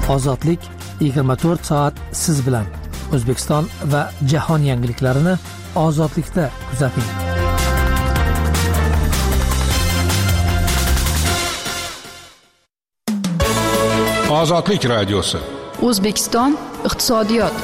Ozodlik 24 soat siz bilan. O'zbekiston va jahon yangiliklarini ozodlikda kuzating. Ozodlik radiosi. O'zbekiston iqtisodiyot.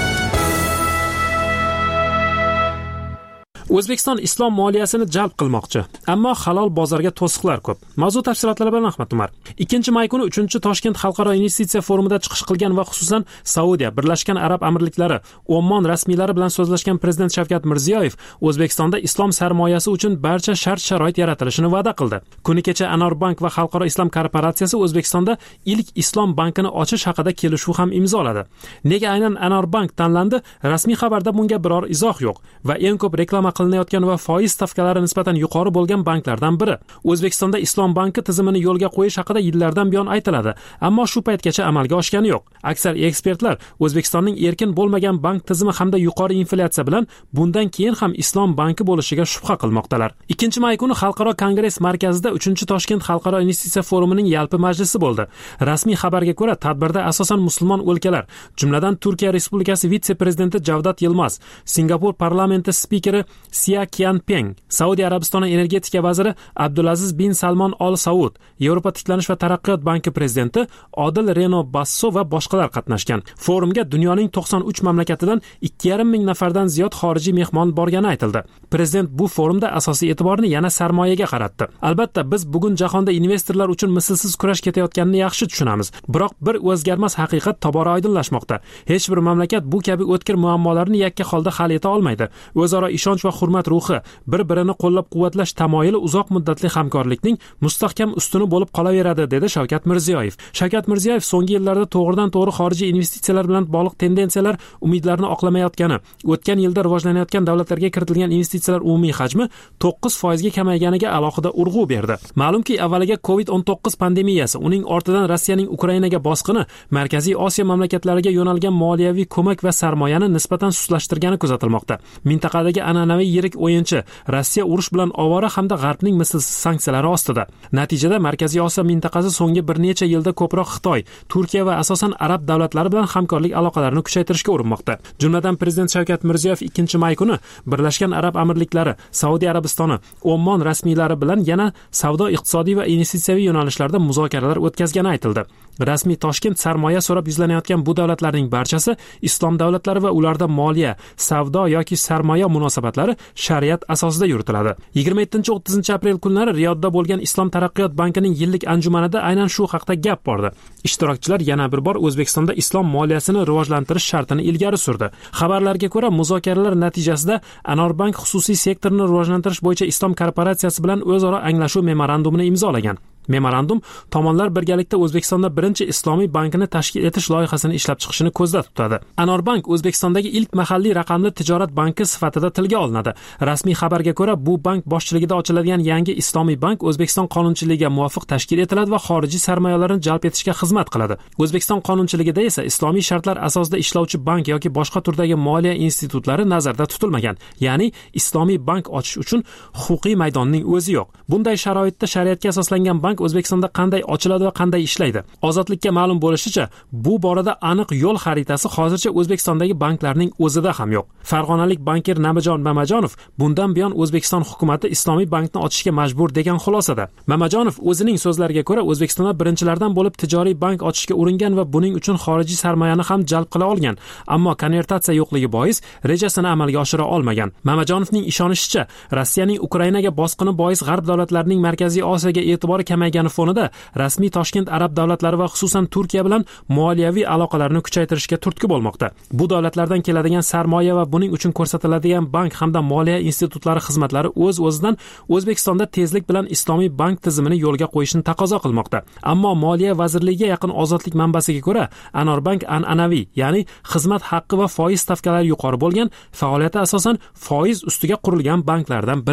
O'zbekiston islom moliyasini jalb qilmoqchi, ammo halol bozorga to'siqlar ko'p. Mavzu tafsilotlari bilan Ahmad Umar. 2-may kuni 3-Toshkent xalqaro investitsiya forumida chiqish qilgan va xususan Saudiya, Birlashgan Arab Amirliklari, Ommon rasmiylari bilan so'zlashgan Prezident Shavkat Mirziyoyev O'zbekistonda islom sarmoyasi uchun barcha shart-sharoit yaratilishini va'da qildi. Kuni kecha Anorbank va Xalqaro islom korporatsiyasi O'zbekistonda ilk islom bankini ochish haqida kelishuv ham imzoladi. Nega aynan Anorbank tanlandi? Rasmiy xabarda bunga biror izoh yo'q va eng ko'p reklama qilinayotgan va foiz stavkalari nisbatan yuqori bo'lgan banklardan biri. O'zbekistonda Islom banki tizimini yo'lga qo'yish haqida yillardan buyon aytiladi, ammo shu paytgacha amalga oshgani yo'q. Aksar ekspertlar O'zbekistonning erkin bo'lmagan bank tizimi hamda yuqori inflyatsiya bilan bundan keyin ham Islom banki bo'lishiga shubha qilmoqdalar. 2-may kuni Xalqaro kongress markazida 3-Toshkent xalqaro investitsiya forumining yalpi majlisi bo'ldi. Rasmiy xabarga ko'ra, tadbirda asosan musulmon o'lkalar, jumladan Turkiya Respublikasi vitse-prezidenti Javdat Yilmaz, Singapur parlamenti spikeri Sia Qianpeng, Saudiya Arabistoni energetika vaziri Abdulaziz bin Salmon Al Saud, Yevropa tiklanish va taraqqiyot banki prezidenti Odil Reno Basso va boshqalar qatnashgan. Forumga dunyoning 93 mamlakatidan 2,5 ming nafardan ziyod xorijiy mehmon borgani aytildi. Prezident bu forumda asosiy e'tiborni yana sarmoyaga qaratdi. Albatta, biz bugun jahonda investorlar uchun mislsiz kurash ketayotganini yaxshi tushunamiz. Biroq bir o'zgarmas haqiqat tobora oydinlashmoqda. Hech bir mamlakat bu kabi o'tkir muammolarni yakka holda hal eta olmaydi. O'zaro ishonch va hurmat ruhi, bir-birini qo'llab-quvvatlash tamoyili uzoq muddatli hamkorlikning mustahkam ustuni bo'lib qolaveradi, dedi Shavkat Mirziyoyev. Shavkat Mirziyoyev so'nggi yillarda to'g'ridan-to'g'ri xorijiy investitsiyalar bilan bog'liq tendensiyalar umidlarni oqlamayotgani, o'tgan yilda rivojlanayotgan davlatlarga kiritilgan investitsiyalar umumiy hajmi 9% ga kamayganiga alohida urg'u berdi. Ma'lumki, avvaliga COVID-19 pandemiyasi, uning ortidan Rossiyaning Ukrainaga bosqini Markaziy Osiyo mamlakatlariga yo'nalgan moliyaviy ko'mak va sarmoyani nisbatan suslashtirgani kuzatilmoqda. Mintaqadagi an'anaviy yirik o'yinchi Rossiya urush bilan ovora hamda G'arbning mislsiz sanksiyalari ostida. Natijada Markaziy Osiyo mintaqasi so'nggi bir necha yilda ko'proq Xitoy, Turkiya va asosan arab davlatlari bilan hamkorlik aloqalarini kuchaytirishga urinmoqda. Jumladan Prezident Shavkat Mirziyoyev 2-may kuni Birlashgan Arab Amirliklari, Saudiya Arabistoni, Ommon rasmiylari bilan yana savdo, iqtisodiy va investitsiyaviy yo'nalishlarda muzokaralar o'tkazgani aytildi. Rasmiy Toshkent sarmoya so'rab yuzlanayotgan bu davlatlarning barchasi islom davlatlari va ularda moliya, savdo yoki sarmoya munosabatlari shariat asosida yuritiladi. 27-30 aprel kunlari Riyodda bo'lgan Islom taraqqiyot bankining yillik anjumanida aynan shu haqda gap bordi. Ishtirokchilar yana bir bor O'zbekistonda islom moliyasini rivojlantirish shartini ilgari surdi. Xabarlarga ko'ra, muzokaralar natijasida Anorbank xususiy sektorni rivojlantirish bo'yicha islom korporatsiyasi bilan o'zaro anglashuv memorandumini imzolagan. Memorandum tomonlar birgalikda O'zbekistonda birinchi islomiy bankini tashkil etish loyihasini ishlab chiqishni ko'zda tutadi. Anorbank O'zbekistondagi ilk mahalliy raqamli tijorat banki sifatida tilga olinadi. Rasmiy xabarga ko'ra, bu bank boshchiligida ochiladigan yangi islomiy bank O'zbekiston qonunchiligiga muvofiq tashkil etiladi va xorijiy sarmoyalarni jalb etishga xizmat qiladi. O'zbekiston qonunchiligida esa islomiy shartlar asosida ishlovchi bank yoki boshqa turdagi moliya institutlari nazarda tutilmagan. Ya'ni islomiy bank ochish uchun huquqiy maydonning o'zi yo'q. Bunday sharoitda shariatga asoslangan bank O'zbekistonda qanday ochiladi va qanday ishlaydi? Ozodlikka ma'lum bo'lishicha, bu borada aniq yo'l xaritasi hozircha O'zbekistondagi banklarning o'zida ham yo'q. Farg'onalik banker Namijon Mamajonov bundan buyon O'zbekiston hukumatı islomiy bankni ochishga majbur degan xulosada. Mamajonov o'zining so'zlariga ko'ra, O'zbekistonda birinchilardan bo'lib tijoriy bank ochishga uringan va buning uchun xorijiy sarmoyani ham jalb qila olgan, ammo konvertatsiya yo'qligi bois rejasini amalga oshira olmagan. Mamajonovning ishonishicha, Rossiyaning Ukrainaga bosqini bois G'arb davlatlarining Markaziy Osiyoga e'tibori kamaygani fonida rasmiy Toshkent arab davlatlari va xususan Turkiya bilan moliyaviy aloqalarni kuchaytirishga turtki bo'lmoqda. Bu davlatlardan keladigan sarmoya va buning uchun ko'rsatiladigan bank hamda moliya institutlari xizmatlari o'z-o'zidan O'zbekistonda tezlik bilan islomiy bank tizimini yo'lga qo'yishni taqozo qilmoqda. Ammo Moliya vazirligiga yaqin ozodlik manbasiga ko'ra, Anorbank an'anaviy, ya'ni xizmat haqqi va foiz stavkalari yuqori bo'lgan, faoliyati asosan foiz ustiga qurilgan banklardan biridir.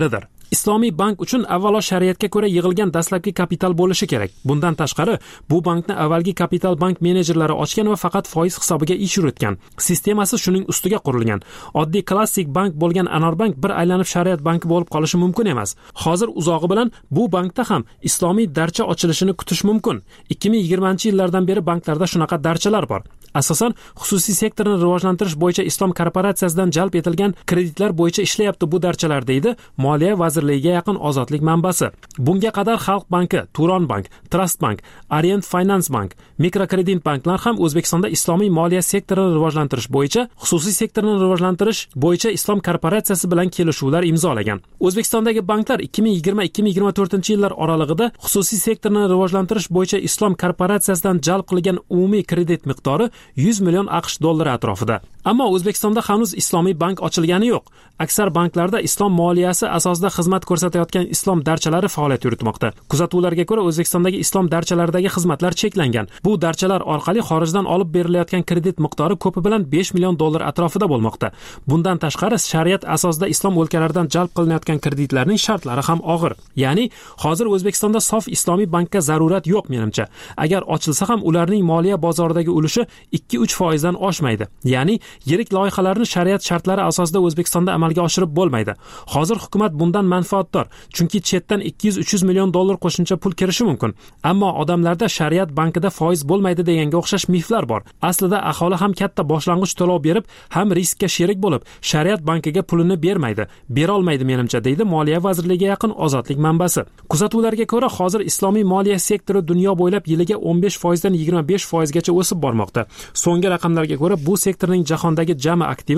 Islomiy bank uchun avvalo shariatga ko'ra yig'ilgan dastlabki kapital bo'lishi kerak. Bundan tashqari, bu bankni avvalgi kapital bank menejerlari ochgan va faqat foiz hisobiga ish yuritgan. Sistemasi shuning ustiga qurilgan. Oddiy klassik bank bo'lgan Anorbank bir aylanib shariat banki bo'lib qolishi mumkin emas. Hozir uzog'i bilan bu bankda ham islomiy darcha ochilishini kutish mumkin. 2020-yillardan beri banklarda shunaqa darchalar bor. Asosan xususiy sektorni rivojlantirish bo'yicha Islom korporatsiyasidan jalb etilgan kreditlar bo'yicha ishlayapti bu darchalar, deydi Moliya vazirligiga yaqin Ozodlik manbasi. Bunga qadar Xalq banki, Turon bank, Trust bank, Orient Finance bank, mikrokredit banklar ham O'zbekistonda islomiy moliya sektorini rivojlantirish bo'yicha xususiy sektorni rivojlantirish bo'yicha Islom korporatsiyasi bilan kelishuvlar imzolagan. O'zbekistondagi banklar 2020-2024-yillar oralig'ida xususiy sektorni rivojlantirish bo'yicha Islom korporatsiyasidan jalb qilingan umumiy kredit miqdori 100 million AQSh dollari atrofida. Ammo O'zbekistonda hanuz islomiy bank ochilgani yo'q. Aksar banklarda islom moliyasi asosida xizmat ko'rsatayotgan islom darchalari faoliyat yuritmoqda. Kuzatuvlarga ko'ra, O'zbekistondagi islom darchalaridagi xizmatlar cheklangan. Bu darchalar orqali xorijdan olib berilayotgan kredit miqdori ko'pi bilan 5 million dollar atrofida bo'lmoqda. Bundan tashqari, shariat asosida islom o'lkalaridan jalb qilinayotgan kreditlarning shartlari ham og'ir. Ya'ni, hozir O'zbekistonda sof islomiy bankka zarurat yo'q menimcha. Agar ochilsa ham ularning moliya bozoridagi ulushi 2-3% dan oshmaydi. Ya'ni, yirik loyihalarni shariat shartlari asosida O'zbekistonda amalga oshirib bo'lmaydi. Hozir hukumat bundan manfaatdor, chunki chetdan 200-300 million dollar qo'shimcha pul kirishi mumkin. Ammo odamlarda shariat bankida foiz bo'lmaydi deganga o'xshash miflar bor. Aslida aholi ham katta boshlang'ich to'lov berib, ham riskka sherik bo'lib, shariat bankiga pulini bera olmaydi menimcha, deydi Moliya vazirligiga yaqin Ozodlik manbasi. Kuzatuvlarga ko'ra, hozir islomiy moliya sektori dunyo bo'ylab yiliga 15% dan 25% gacha o'sib bormoqda. So'nggi raqamlarga ko'ra, bu sektorning jahondagi jami aktivi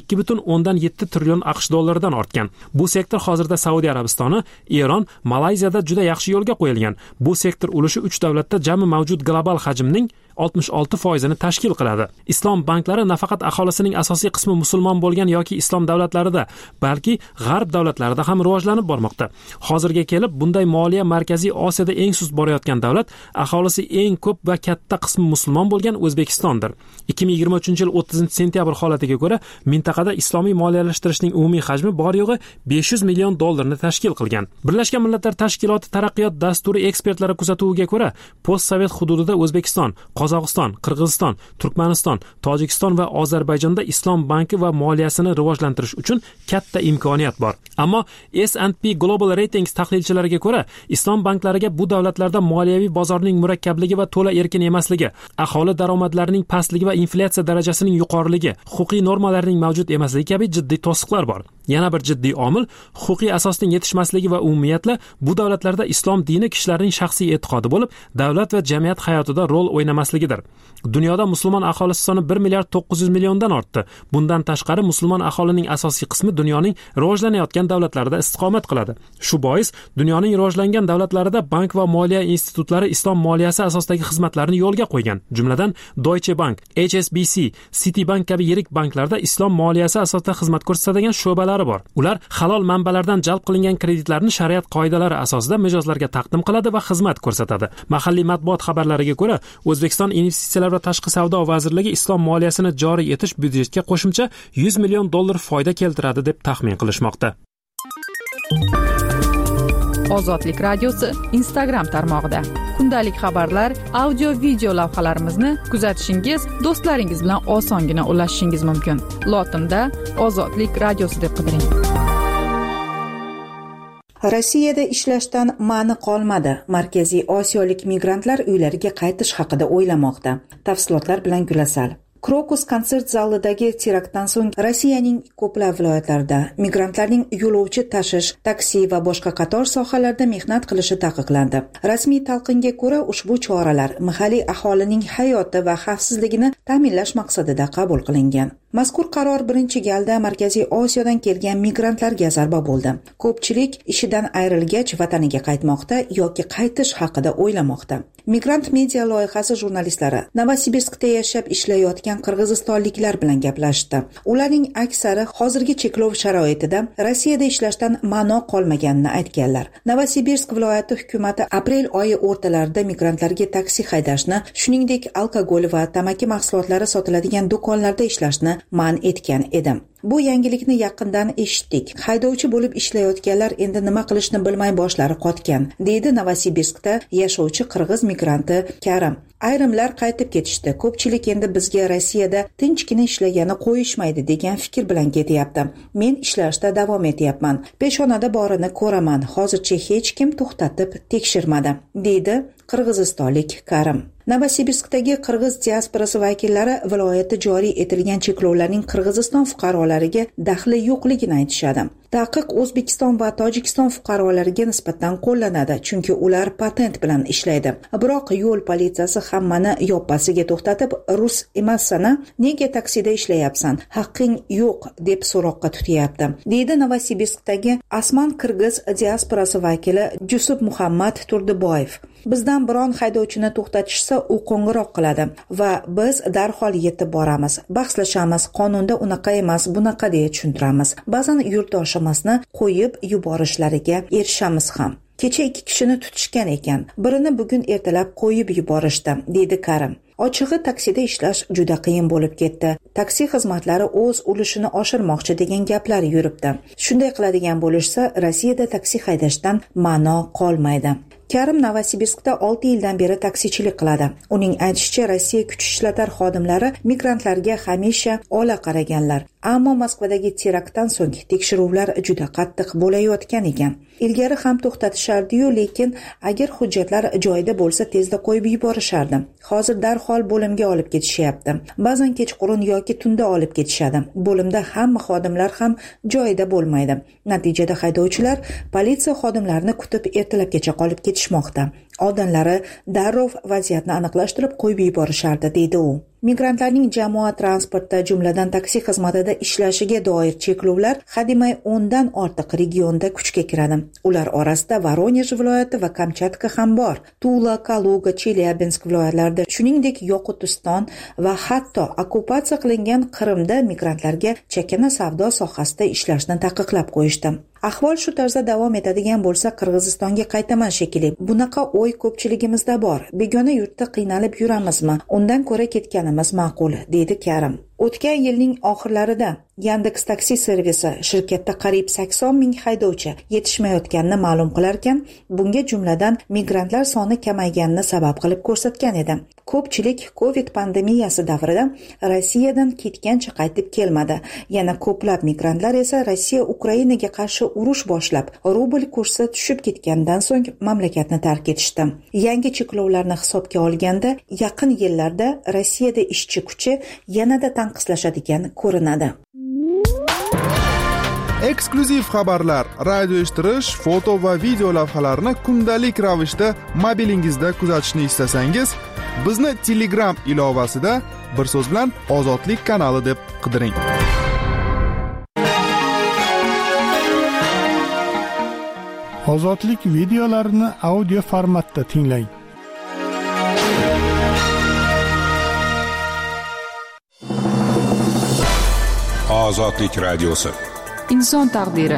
2.7 trillion AQSh dollaridan ortgan. Bu sektor hozirda Saudiya Arabistoni, Eron, Malayziyada juda yaxshi yo'lga qo'yilgan. Bu sektor ulushi 3 davlatda jami mavjud global hajmning 66% tashkil qiladi. Islom banklari nafaqat aholisining asosiy qismi musulmon bo'lgan yoki islom davlatlarida, balki g'arb davlatlarida ham rivojlanib bormoqda. Hozirga kelib bunday moliya Markaziy Osiyoda eng sust borayotgan davlat, aholisi eng ko'p va katta qismi musulmon bo'lgan O'zbekistondir. 2023-yil 30-sentyabr holatiga ko'ra, mintaqada islomiy moliyalashtirishning umumiy hajmi bor yo'g'i 500 million dollarni tashkil qilgan. Birlashgan Millatlar Tashkiloti taraqqiyot dasturi ekspertlari kuzatuviga ko'ra, postsovet hududida O'zbekiston, Qozog'iston, Qirg'iziston, Turkmaniston, Tojikiston va Ozarbayjonda islom banki va moliyasini rivojlantirish uchun katta imkoniyat bor. Ammo S&P Global Ratings tahlilchilariga ko'ra, islom banklariga bu davlatlarda moliyaviy bozorning murakkabligi va to'la erkin emasligi, aholi daromadlarining pastligi va inflyatsiya darajasining yuqoriligi, huquqiy normalarning mavjud emasligi kabi jiddiy to'siqlar bor. Yana bir jiddiy omil huquqiy asosning yetishmasligi va umumiyatla bu davlatlarda islom dini kishilarning shaxsiy e'tiqodi bo'lib, davlat va jamiyat hayotida rol o'ynamasligidir. Dunyoda musulmon aholisi soni 1 milliard 900 milliondan ortdi. Bundan tashqari musulmon aholining asosiy qismi dunyoning rivojlanayotgan davlatlarida istiqomat qiladi. Shu bois dunyoning rivojlangan davlatlarida bank va moliya institutlari islom moliyasi asosidagi xizmatlarni yo'lga qo'ygan. Jumladan Deutsche Bank, HSBC, Citibank kabi yirik banklarda islom moliyasi asosida xizmat ko'rsatadigan sho'balari bor. Ular halol manbalardan jalb qilingan kreditlarni shariat qoidalari asosida mijozlarga taqdim qiladi va xizmat ko'rsatadi. Mahalliy matbuot xabarlariga ko'ra, O'zbekiston Investitsiyalar va tashqi savdo vazirligi islom moliyasini joriy etish byudjetga qo'shimcha 100 million dollar foyda keltiradi deb taxmin qilishmoqda. Ozodlik radiosi Instagram tarmog'ida kundalik xabarlar, audio video lavhalarimizni kuzatishingiz, do'stlaringiz bilan osongina ulashishingiz mumkin. Lotinda Ozodlik radiosi deb qidiring. Rossiyada ishlashdan ma'ni qolmadi. Markaziy Osiyolik migrantlar uylariga qaytish haqida o'ylamoqda. Tafsilotlar bilan Gulasal. Krokus konsert zalidagi teraktdan so'ng Rossiyaning ko'plab viloyatlarida migrantlarning yo'lovchi tashish, taksi va boshqa qator sohalarda mehnat qilishi taqiqlandi. Rasmiy talqinga ko'ra, ushbu choralar mahalliy aholining hayoti va xavfsizligini ta'minlash maqsadida qabul qilingan. Mazkur qaror birinchi galda Markaziy Osiyodan kelgan migrantlarga zarba bo'ldi. Ko'pchilik ishidan ayrilgach vataniga qaytmoqda yoki qaytish haqida o'ylamoqda. Migrant media loyihasi jurnalistlari Novosibirskda yashab ishlayotgan qirg'izistonliklar bilan gaplashdi. Ularning aksari hozirgi cheklov sharoitida Rossiyada ishlashdan ma'no qolmaganini aytganlar. Novosibirsk viloyati hukumati aprel oyi o'rtalarida migrantlarga taksi haydashni, shuningdek alkogol va tamaki mahsulotlari sotiladigan do'konlarda ishlashni man etgan edim. Bu yangilikni yaqindan eshitdik. Haydovchi bo'lib ishlayotganlar endi nima qilishni bilmay boshlari qotgan, deydi Novosibirskda yashovchi qirg'iz migranti Karim. Ayrimlar qaytib ketishdi. Ko'pchilik endi bizga Rossiyada tinchgina ishlagani qo'yishmaydi degan fikr bilan ketyapti. Men ishlashda davom etyapman. Peshonada borini ko'raman. Hozircha hech kim to'xtatib tekshirmadi, deydi qirg'izistonlik Karim. Novosibirskdagi qirg'iz diasporasi vakillari viloyatda joriy etilgan cheklovlarning Qirg'iziston fuqarolariga daxli yo'qligini aytishadi. Taqiq O'zbekiston va Tojikiston fuqarolariga nisbatan qo'llanadi, chunki ular patent bilan ishlaydi. Biroq yo'l politsiyasi hammani yoppasiga to'xtatib, rus emassana, nega taksida ishlayapsan? Haqqing yo'q deb so'roqqa tutyapti, deydi Novosibirskdagi Asman Qirg'iz diasporasi vakili Jusuf Muhammad Turdiboyev. Bizdan biron haydovchini to'xtatishsa, u qo'ng'iroq qiladi va biz darhol yetib boramiz, bahslashamiz, qonunda unaqa emas, bunaqa deya tushuntiramiz. Ba'zan yurtdoshimizni qo'yib yuborishlariga erishamiz ham. Kecha 2 kishini tutishgan ekan. Birini bugun ertalab qo'yib yuborishdi, deydi Karim. Ochig'i taksida ishlash juda qiyin bo'lib ketdi. Taksi xizmatlari o'z ulushini oshirmoqchi degan gaplar yuribdi. Shunday qiladigan bo'lishsa, Rossiyada taksi haydashdan ma'no qolmaydi. Karim Novosibirskda 6 yildan beri taksichilik qiladi. Uning aytishicha, Rossiya kuch ishlatar xodimlari migrantlarga hamisha ola qaraganlar. Ammo Moskvadagi teraktdan so'ng tekshiruvlar juda qattiq bo'layotgan ekan. Ilgari ham to'xtatishardi-yu, lekin agar hujjatlar joyida bo'lsa tezda qo'yib yuborishardi. Hozir darhol bo'limga olib ketishyapti. Ba'zan kechqurun yoki tunda olib ketishadi. Bo'limda hamma xodimlar ham joyida bo'lmaydi. Natijada haydovchilar politsiya xodimlarini kutib ertalabgacha qolib ketishmoqda. Oldinlari darrov vaziyatni aniqlashtirib qo'yib yuborishardi, deydi u. Migrantlarning jamoat transportda, jumladan taksi xizmatida ishlashiga doir cheklovlar hademay 10 dan ortiq regionda kuchga kiradi. Ular orasida Voronej viloyati va Kamchatka ham bor. Tula, Kaluga, Chelyabinsk viloyatlarida, shuningdek Yoqutiston va hatto okkupatsiya qilingan Qrimda migrantlarga chakana savdo sohasida ishlashni taqiqlab qo'yishdi. Ahvol shu tarzda davom etadigan bo'lsa, Qirg'izistonga qaytaman shekilli. Bunaqa o'y ko'pchiligimizda bor. Begona yurtda qiynalib yuramizmi? Undan ko'ra ketganimiz ma'qul, deydi Karim. O'tgan yilning oxirlarida Yandex taksi servisi shirkatda qariyb 80 ming haydovchi yetishmayotganini ma'lum qilarkan, bunga jumladan migrantlar soni kamayganini sabab qilib ko'rsatgan edi. Ko'pchilik Covid pandemiyasi davrida Rossiyadan ketgancha qaytib kelmadi. Yana ko'plab migrantlar esa Rossiya Ukrainaga qarshi urush boshlab, rubl kursi tushib ketgandan so'ng mamlakatni tark etishdi. Yangi cheklovlarni hisobga olganda, yaqin yillarda Rossiyada ishchi kuchi yanada tanqislashadigan ko'rinadi. Eksklyuziv xabarlar, radio eshittirish, foto va video lavhalarni kundalik ravishda mobilingizda kuzatishni istasangiz, bizni Telegram ilovasida bir so'z bilan Ozodlik kanali deb qidiring. Ozodlik videolarini audio formatda tinglang. Ozodlik radiosi. Inson taqdiri.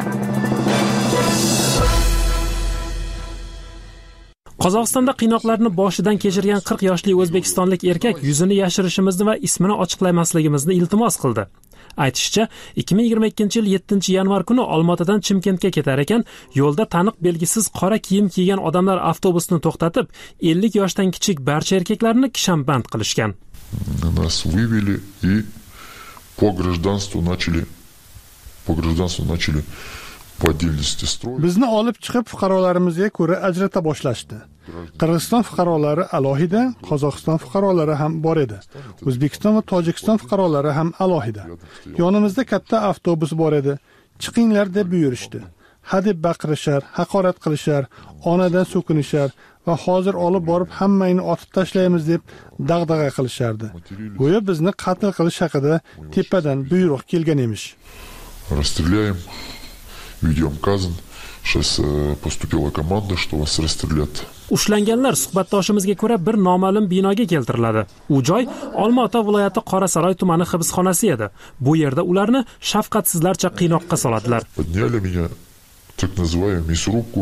Qozog'istonda qiynoqlarni boshidan kechirgan 40 yoshli o'zbekistonlik erkak yuzini yashirishimizni va ismini ochiqlamasligimizni iltimos qildi. Aytishicha, 2022-yil 7-yanvar kuni Olmaotadan Chimkentga ketar ekan, yo'lda taniq belgisiz qora kiyim kiygan odamlar avtobusni to'xtatib, 50 yoshdan kichik barcha erkaklarni kishamband qilishgan. Нас вывели и по гражданству начали по отдельности строить. Bizni olib chiqib fuqarolarimizga ko'ra ajrata boshlashdi. Qirg'iziston fuqarolari alohida, Qozog'iston fuqarolari ham bor edi. O'zbekiston va Tojikiston fuqarolari ham alohida. Yonimizda katta avtobus bor edi. Chiqinglar deb buyurishdi. Hadeb baqirishar, haqorat qilishar, onadan so'kinishar va hozir olib borib hammangni otib tashlaymiz deb dag'dag'a qilishardi. Go'yo bizni qatl qilish haqida tepadan buyruq kelgan emish. Расстреляем, ведем казнь. Сейчас поступила команда, что вас расстрелят. Ushlanganlar suhbatdoshimizga ko'ra bir noma'lum binoga keltiriladi. U joy Olmaota viloyati Qorasaroy tumani hibsxonasi edi. Bu yerda ularni shafqatsizlarcha qiynoqqa soladilar. Подняли меня, так называемую мясорубку.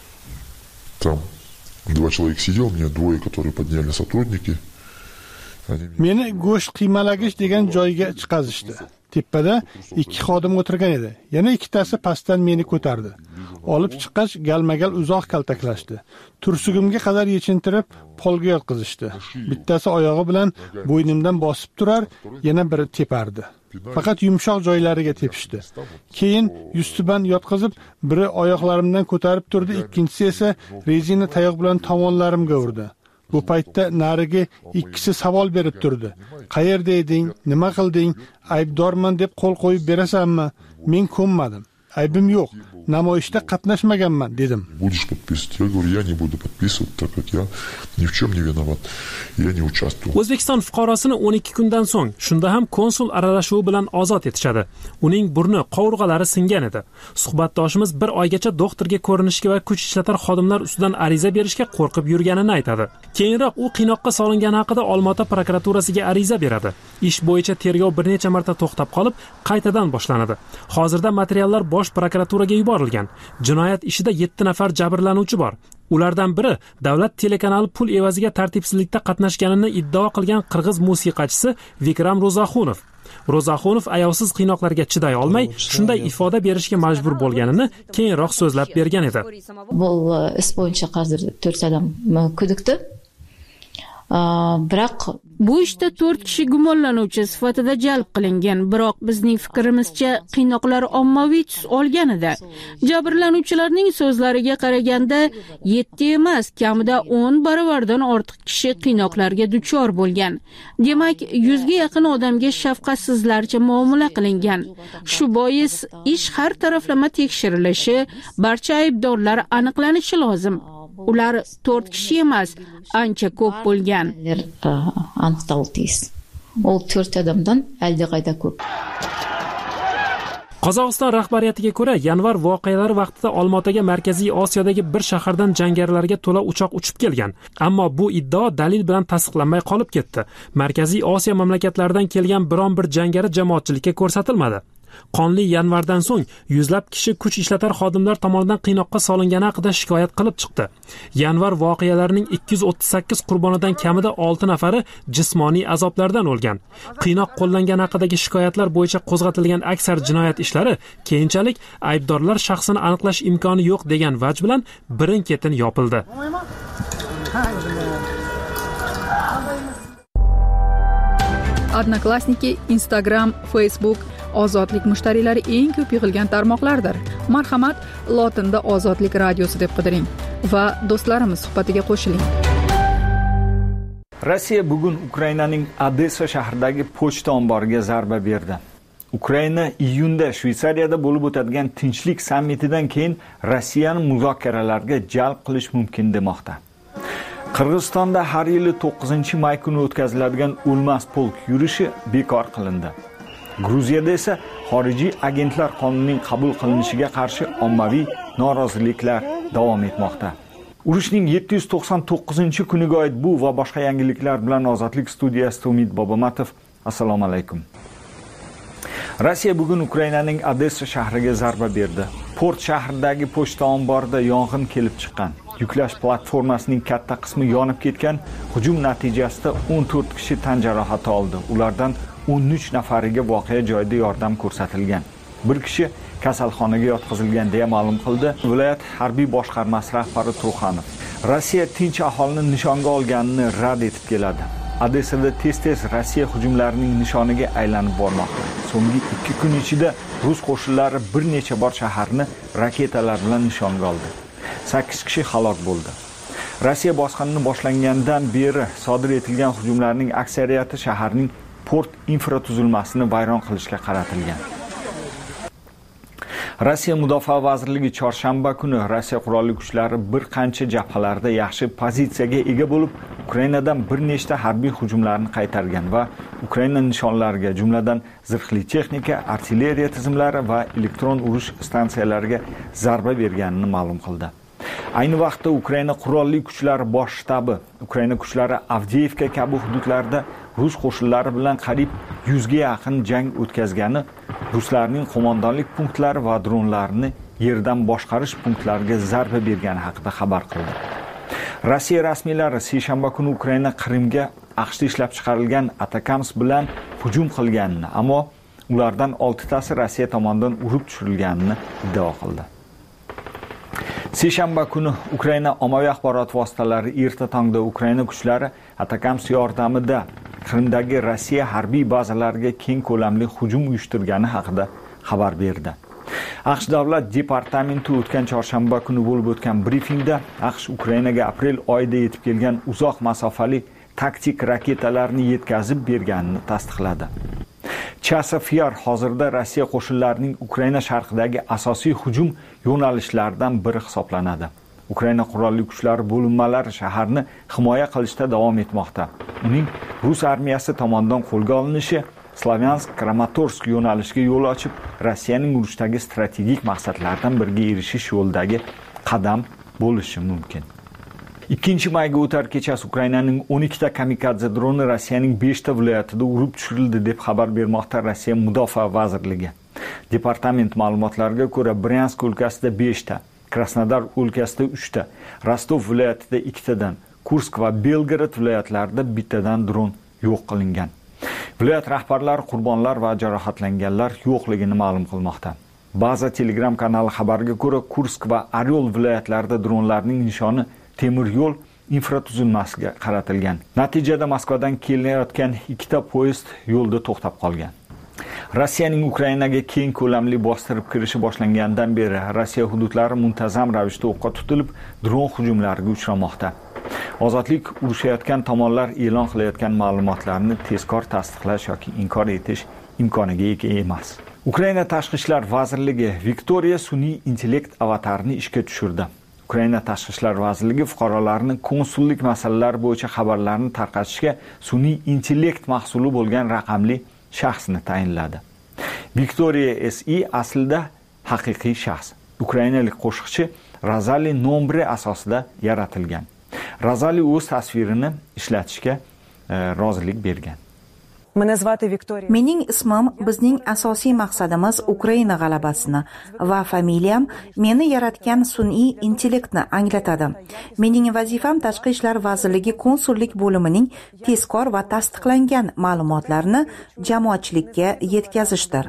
Там 2 человека сидел, меня 2, которые подняли сотрудники. Meni go'sht qiymalagich degan joyga chiqazishdi. Tepada 2 xodim o'tirgan edi. Yana ikkitasi pastdan meni ko'tardi. Olib chiqqach, galmagal uzoq kaltaklashdi. Tursugimga qadar yechintirib, polga yotqizishdi. Bittasi oyog'i bilan bo'ynimdan bosib turar, yana biri tepardi. Faqat yumshoq joylariga tepishdi. Keyin yustiban yotqizib, biri oyoqlarimdan ko'tarib turdi, ikkinchisi esa rezina tayoq bilan tomonlarimga urdi. Bu paytda narigi ikkisi savol berib turdi. Qayerda eding? Nima qilding? Aybdorman deb qo'l qo'yib berasanmi? Men ko'nmadim. Aybim yo'q. Namoyishda qatnashmaganman dedim. Будешь подписывать? Я говорю, я не буду подписывать, так как я ни в чем не виноват. Я не участвовал. O'zbekiston fuqarosini 12 kundan so'ng shunda ham konsul aralashuvi bilan ozod etishadi. Uning burni, qovurg'alari singan edi. Suhbatdoshimiz bir oygacha doktorga ko'rinishga va kuch ishlatar xodimlar ustidan ariza berishga qo'rqib yurganini aytadi. Keyinroq u qiynoqqa solingani haqida Olmaota prokuraturasiga ariza beradi. Ish bo'yicha tergov bir necha marta to'xtab qolib, qaytadan boshlanadi. Hozirda materiallar bosh prokuraturaga yuborilgan. Jinoyat ishida 7 nafar jabrlanuvchi bor. Ulardan biri davlat telekanali pul evaziga tartibsizlikda qatnashganini iddao qilgan qirg'iz musiqachisi Vikram Ro'zaxunov. Ro'zaxunov ayovsiz qiynoqlarga chiday olmay, shunday ifoda berishga majbur bo'lganini keyinroq so'zlab bergan edi. Bu ish bo'yicha hozir 4 odam kudikdi. Biroq bu ishda 4 kishi gumonlanuvchi sifatida jalb qilingan, biroq bizning fikrimizcha qiynoqlar ommaviy tus olganida. Jabrlanuvchilarning so'zlariga qaraganda 7 emas, kamida 10 baravardan ortiq kishi qiynoqlarga duchor bo'lgan. Demak, 100 ga yaqin odamga shafqatsizlarcha muomala qilingan. Shu bois ish har taraflama tekshirilishi, barcha aybdorlar aniqlanishi lozim. Ular 4 kishi emas, ancha ko'p bo'lgan. Aniqtaldiz. O 4 odamdan aldig'ayda ko'p. Qozog'iston rahbariyatiga ko'ra, yanvar voqealari vaqtida Olmaotaga Markaziy Osiyodagi bir shahardan jangarilarga to'la uchoq uchib kelgan. Ammo bu iddao dalil bilan tasdiqlanmay qolib ketdi. Markaziy Osiyo mamlakatlaridan kelgan biron bir jangari jamoatchilikka ko'rsatilmadi. Qonli yanvardan so'ng yuzlab kishi kuch ishlatar xodimlar tomonidan qiynoqqa solingani haqida shikoyat qilib chiqdi. Yanvar voqealarining 238 qurbonidan kamida 6 nafari jismoniy azoblardan o'lgan. Qiynoq qo'llangani haqidagi shikoyatlar bo'yicha qo'zg'atilgan aksar jinoyat ishlari keyinchalik aybdorlar shaxsini aniqlash imkoni yo'q degan vaj bilan birin-ketin yopildi. Odnoklassniki, Instagram, Facebook ozodlik mushtariylari eng ko'p yig'ilgan tarmoqlardir. Marhamat, lotinda Ozodlik radiosi deb qidiring va do'stlarimiz suhbatiga qo'shiling. Rossiya bugun Ukrainaning Odessa shahridagi pochta omboriga zarba berdi. Ukraina iyunda Shveysariyada bo'lib o'tadigan tinchlik sammitidan keyin Rossiyani muzokaralarga jalb qilish mumkin demoqda. Qirg'izistonda har yili 9-may kuni o'tkaziladigan o'lmas polk yurishi bekor qilindi. Gruziyada esa xorijiy agentlar qonunining qabul qilinishiga qarshi ommaviy noroziliklar davom etmoqda. Urushning 799-kuniga oid bu va boshqa yangiliklar bilan Ozodlik studiyasida Umid Bobomatov. Assalomu alaykum. Rossiya bugun Ukrainaning Odessa shahriga zarba berdi. Port shahridagi pochta omborida yong'in kelib chiqqan. Yuklash platformasining katta qismi yonib ketgan. Hujum natijasida 14 kishi tan jarohati oldi. Ulardan 13 nafariga voqea joyida yordam ko'rsatilgan. Bir kishi kasalxonaga yotqizilgan deya ma'lum qildi viloyat harbiy boshqarmasi rahbari Truxanov. Rossiya tinch aholini nishonga olganini rad etib keladi. Odessada tez-tez Rossiya hujumlarining nishoniga aylanib bormoqda. So'nggi 2 kun ichida rus qo'shinlari bir necha bor shaharni raketalar bilan nishonga oldi. 8 kishi halok bo'ldi. Rossiya bosqinini boshlangandan beri sodir etilgan hujumlarning aksariyati shaharning port infratuzilmasini vayron qilishga qaratilgan. Rossiya Mudofaa vazirligi chorshanba kuni Rossiya qurolli kuchlari bir qancha jabhalarda yaxshi pozitsiyaga ega bo'lib, Ukrainadan bir nechta harbiy hujumlarni qaytargan va Ukraina nishonlariga, jumladan zirhli texnika, artilleriya tizimlari va elektron urush stansiyalariga zarba berganini ma'lum qildi. Ayni vaqtda Ukraina qurolli kuchlari bosh shtabi Ukraina kuchlari Avdiivka kabi hududlarda rus qo'shinlari bilan qariyb 100 ga yaqin jang o'tkazgani, ruslarning qo'mondonlik punktlari va dronlarni yerdan boshqarish punktlariga zarba bergani haqida xabar qildi. Rossiya rasmiylari seshanba kuni Ukraina Qrimga AQShda ishlab chiqarilgan Atakams bilan hujum qilganini, ammo ulardan 6 tasi Rossiya tomonidan urib tushirilganini iddao qildi. Seshanba kuni Ukraina ommaviy axborot vositalari erta tongda Ukraina kuchlari Atakams yordamida Qrimdagi Rossiya harbiy bazalariga keng ko'lamli hujum uyushtirgani haqida xabar berdi. AQSh davlat departamenti o'tgan chorshanba kuni bo'lib o'tgan brifingda AQSh Ukrainaga aprel oyida yetib kelgan uzoq masofali taktik raketalarni yetkazib berganini tasdiqladi. Chasafyar hozirda Rossiya qo'shinlarining Ukraina sharqidagi asosiy hujum yo'nalishlaridan biri hisoblanadi. Ukraina qurolli kuchlari bo'linmalari shaharni himoya qilishda davom etmoqda. Uning Rus armiyasi tomonidan qo'lga olinishi Slavyansk-Kramatorsk yo'nalishiga yo'l ochib, Rossiyaning urushdagi strategik maqsadlaridan biriga erishish yo'lidagi qadam bo'lishi mumkin. 2-mayga o'tar kechasi Ukrainaning 12 ta kamikadze droni Rossiyaning 5 ta viloyatida urib tushirildi deb xabar bermoqda Rossiya Mudofaa vazirligi. Departament ma'lumotlariga ko'ra, Bryansk o'lkasida 5 ta, Krasnodar o'lkasida 3 ta, Rostov viloyatida 2 tadan, Kursk va Belgorod viloyatlarida 1 tadan dron yo'q qilingan. Viloyat rahbarlari qurbonlar va jarohatlanganlar yo'qligini ma'lum qilmoqda. Baza Telegram kanali xabariga ko'ra, Kursk va Oryol viloyatlarida dronlarning nishoni temir yo'l infratuzilmasiga qaratilgan. Natijada Moskvadan kelayotgan 2 ta poyezd yo'lda to'xtab qolgan. Rossiyaning Ukrainaga keng ko'lamli bostirib kirishi boshlangandan beri Rossiya hududlari muntazam ravishda o'qqa tutilib, dron hujumlariga uchramoqda. Ozodlik urushayotgan tomonlar e'lon qilayotgan ma'lumotlarni tezkor tasdiqlash yoki inkor etish imkoniga ega emas. Ukraina Tashqi ishlar vazirligi Viktoriya sun'iy intellekt avatarini ishga tushirdi. Ukraina Tashqi ishlar vazirligi fuqarolarning konsullik masalalari bo'yicha xabarlarni tarqatishga sun'iy intellekt mahsuli bo'lgan raqamli shaxsni tayinladi. Viktoriya SI aslida haqiqiy shaxs. Ukrainalik qo'shiqchi Razali Nombre asosida yaratilgan. Razali o'z tasvirini ishlatishga rozilik bergan. Mening ismim bizning asosiy maqsadimiz Ukraina g'alabasini va familiyam meni yaratgan sun'iy intellektni anglatadi. Mening vazifam Tashqi ishlar vazirligi konsullik bo'limining tezkor va tasdiqlangan ma'lumotlarini jamoatchilikka yetkazishdir.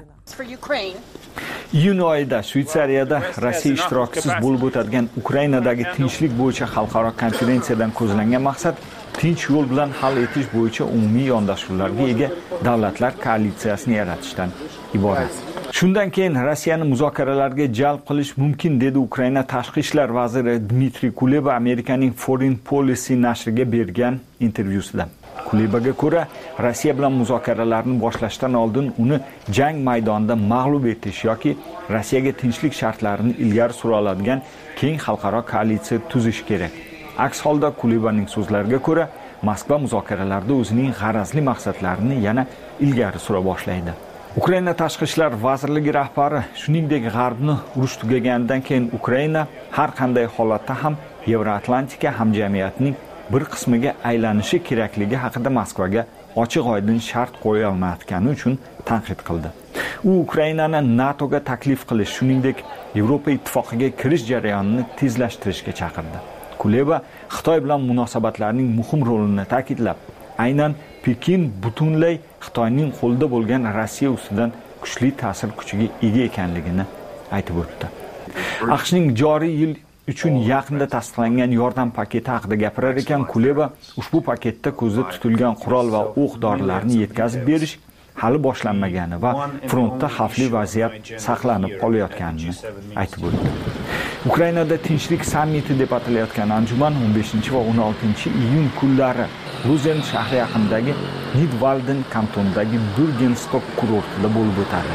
Iyun oyida Shveysariyada Rossiya ishtirokisiz bo'lib o'tadigan Ukrainadagi tinchlik bo'yicha xalqaro konferensiyadan ko'zlangan maqsad tinch yo'l bilan hal etish bo'yicha umumiy yondashuvlarga ega davlatlar koalitsiyasini yaratishdan iborat. Shundan keyin Rossiyani muzokaralarga jalb qilish mumkin dedi Ukraina tashqi ishlar vaziri Dmitriy Kuleba Amerikaning Foreign Policy nashriga bergan intervyusida. Kulebaga ko'ra, Rossiya bilan muzokaralarni boshlashdan oldin uni jang maydonida mag'lub etish yoki Rossiyaga tinchlik shartlarini ilgari sura oladigan keng xalqaro koalitsiya tuzish kerak. Aks holda Kulebaning so'zlariga ko'ra, Moskva muzokaralarda o'zining g'arazli maqsadlarini yana ilgari sura boshlaydi. Ukraina Tashqi ishlar vazirligi rahbari shuningdek G'arbni urush tugaganidan keyin Ukraina har qanday holatda ham Yevroatlantika hamjamiyatining bir qismiga aylanishi kerakligi haqida Moskvaga ochiq-oydin shart qo'ya olmayotgani uchun tanqid qildi. U Ukrainani NATOga taklif qilish, shuningdek Yevropa ittifoqiga kirish jarayonini tezlashtirishga chaqirdi. Kuleba Xitoy bilan munosabatlarning muhim rolini ta'kidlab, aynan Pekin butunlay Xitoyning qo'lida bo'lgan Rossiya ustidan kuchli ta'sir kuchiga ega ekanligini aytib o'tdi. AQShning joriy yil uchun yaqinda tasdiqlangan yordam paketi haqida gapirar ekan, Kuleba ushbu paketda ko'zda tutilgan qurol va o'q-dorilarni yetkazib berish hali boshlanmagani va frontda xavfli vaziyat saqlanib qolayotganini aytib o'tdi. Ukrainada tinchlik sammiti deb atalayotgan anjuman 15 va 16 iyun kunlari Luzen shahri yaqinidagi Nidwalden kantonidagi Burgenstok kurortida bo'lib o'tadi.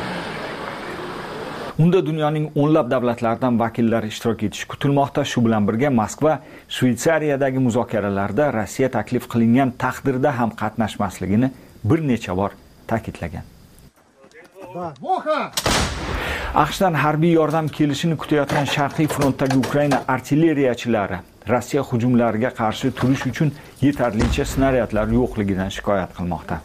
Unda dunyoning o'nlab davlatlaridan vakillar ishtirok etishi kutilmoqda. Shu bilan birga Moskva Shveysariyadagi muzokaralarda Rossiya taklif qilingan taqdirda ham qatnashmasligini bir necha bor ta'kidlagan. AQShdan harbiy yordam kelishini kutayotgan Sharqiy frontdagi Ukraina artilleriyachilari Rossiya hujumlariga qarshi turish uchun yetarlicha snaryadlar yo'qligidan shikoyat qilmoqda.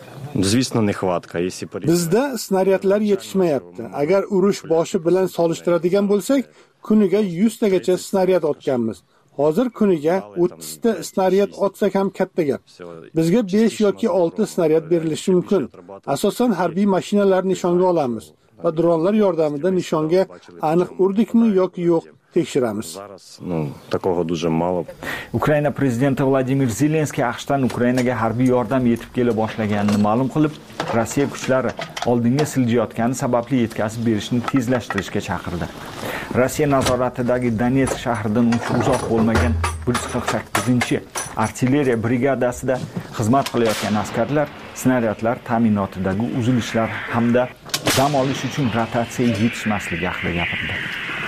Bizda snaryadlar yetishmayapti. Agar urush boshi bilan solishtiradigan bo'lsak, kuniga 100 tagacha snaryad otganmiz. Hozir kuniga 30 ta snaryad otsak ham katta gap. Bizga 5 yoki 6 snaryad berilishi mumkin. Asosan harbiy mashinalar nishonga olamiz va dronlar yordamida nishonga aniq urdikmi yoki yo'q tekshiramiz. Ukraina prezidenti Vladimir Zelenskiy AQShdan Ukrainaga harbiy yordam yetib kela boshlaganini ma'lum qilib, Rossiya kuchlari oldinga siljayotgani sababli yetkazib berishni tezlashtirishga chaqirdi. Rossiya nazoratidagi Donetsk shahridan uzoq bo'lmagan 148-artilleriya brigadasida xizmat qilayotgan askarlar snaryadlar ta'minotidagi uzilishlar hamda dam olish uchun rotatsiya yetishmasligi haqida gapirdi.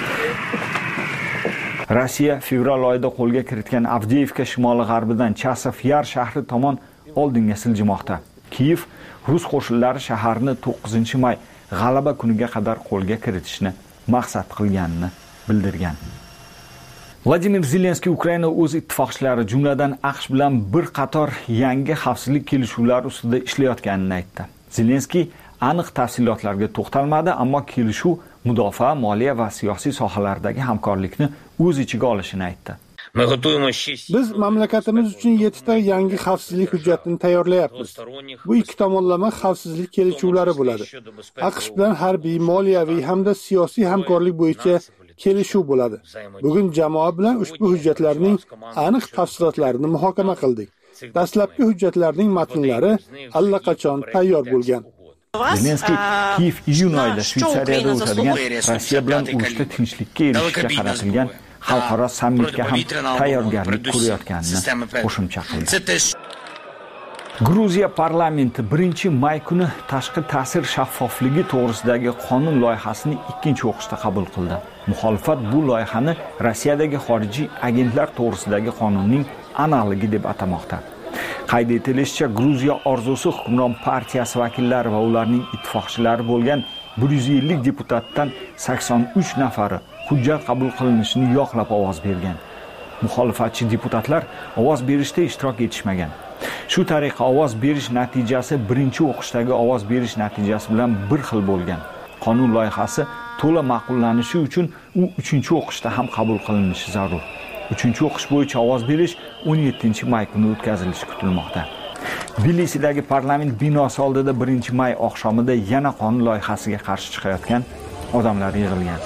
Rossiya fevral oyida qo'lga kiritgan Avdiivka shimoli-g'arbidan Chasov Yar shahri tomon oldinga siljimoqda. Kiyev rus qo'shinlari shaharni 9-may g'alaba kuniga qadar qo'lga kiritishni maqsad qilganini bildirgan. Vladimir Zelenskiy Ukraina o'z ittifoqchilari, jumladan AQSh bilan bir qator yangi xavfsizlik kelishuvlari ustida ishlayotganini aytdi. Zelenskiy aniq tafsilotlarga to'xtalmadi, ammo kelishuv mudofaa, moliya va siyosiy sohalardagi hamkorlikni o'z ichiga olishini aytdi. Biz mamlakatimiz uchun 7 ta yangi xavfsizlik hujjatini tayyorlayapmiz. Bu ikki tomonlama xavfsizlik kelishuvlari bo'ladi. AQSh bilan harbiy, moliyaviy hamda siyosiy hamkorlik bo'yicha kelishuv bo'ladi. Bugun jamoa bilan ushbu hujjatlarning aniq tafsilotlarini muhokama qildik. Dastlabki hujjatlarning matnlari allaqachon tayyor bo'lgan. Zelenskiy Kiyev iyun oyida Shveysariyada o'tadigan Rossiya bilan urushda tinchlikka erishishga qaratilgan xalqaro sammitga ham tayyorgarlik ko'rayotganini qo'shimcha qildi. Gruziya parlamenti 1-may kuni tashqi ta'sir shaffofligi to'g'risidagi qonun loyihasini ikkinchi o'qishda qabul qildi. Muxolifat bu loyihani Rossiyadagi xorijiy agentlar to'g'risidagi qonunning analogi deb atamoqda. Qayd etilishicha, Gruziya orzusi hukmron partiyasi vakillari va ularning ittifoqchilari bo'lgan 150 deputatdan 83 nafari hujjat qabul qilinishini yoqlab ovoz bergan. Muxolifatchi deputatlar ovoz berishda ishtirok etishmagan. Shu tariqa ovoz berish natijasi birinchi o'qishdagi ovoz berish natijasi bilan bir xil bo'lgan. Qonun loyihasi to'la ma'qullanishi uchun u 3-o'qishda ham qabul qilinishi zarur. 3-o'qish bo'yicha ovoz berish 17-may kuni o'tkazilishi kutilmoqda. Tbilisidagi parlament binosi oldida 1-may oqshomida yana qonun loyihasiga qarshi chiqayotgan odamlar yig'ilgan.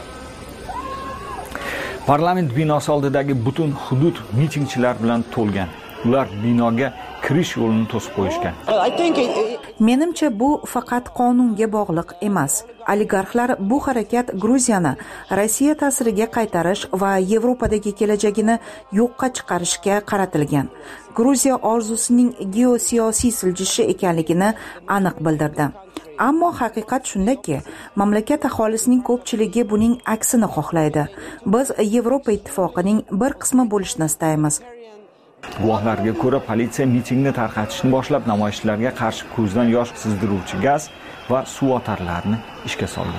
Parlament binosi oldidagi butun hudud mitingchilar bilan to'lgan. Ular binoga kirish yo'lini to'sib qo'yishgan. Menimcha bu faqat qonunga bog'liq emas. Oligarxlar bu harakat Gruziyani Rossiya ta'siriga qaytarish va Yevropadagi kelajagini yo'qqa chiqarishga qaratilgan. Gruziya orzusining geosiyosiy siljishi ekanligini aniq bildirdi. Ammo haqiqat shundaki, mamlakat aholisining ko'pchiligi buning aksini xohlaydi. Biz Yevropa ittifoqining bir qismi bo'lishni istaymiz. Guvohlarga ko'ra, politsiya mitingni tarqatishni boshlab, namoyishchilarga qarshi ko'zdan yosh sizdiruvchi gaz va suv otarlarini ishga soldi.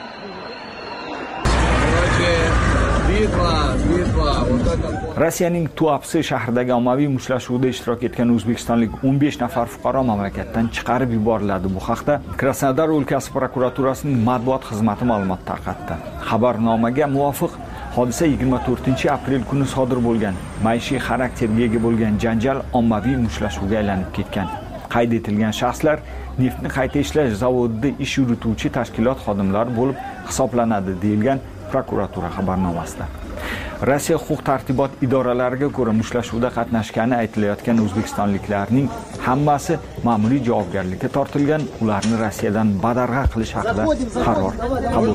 Rossiyaning Tuapse shahridagi ommaviy mushtlashuvda ishtirok etgan o'zbekistonlik 15 nafar fuqaro mamlakatdan chiqarib yuboriladi. Bu haqda Krasnodar o'lkasi prokuraturasining matbuot xizmati ma'lumot tarqatdi. Xabarnomaga muvofiq hodisa 24-aprel kuni sodir bo'lgan. Maishiy xarakterga ega bo'lgan janjal ommaviy mushtlashuvga aylanib ketgan. Qayd etilgan shaxslar neftni qayta ishlash zavodida ish yurituvchi tashkilot xodimlari bo'lib hisoblanadi, deyilgan prokuratura xabarnomasida. Rossiya huquq-tartibot idoralariga ko'ra mushtlashuvda qatnashgani aytilayotgan o'zbekistonliklarning hammasi ma'muriy javobgarlikka tortilgan, ularni Rossiyadan badarg'a qilish haqida qaror qabul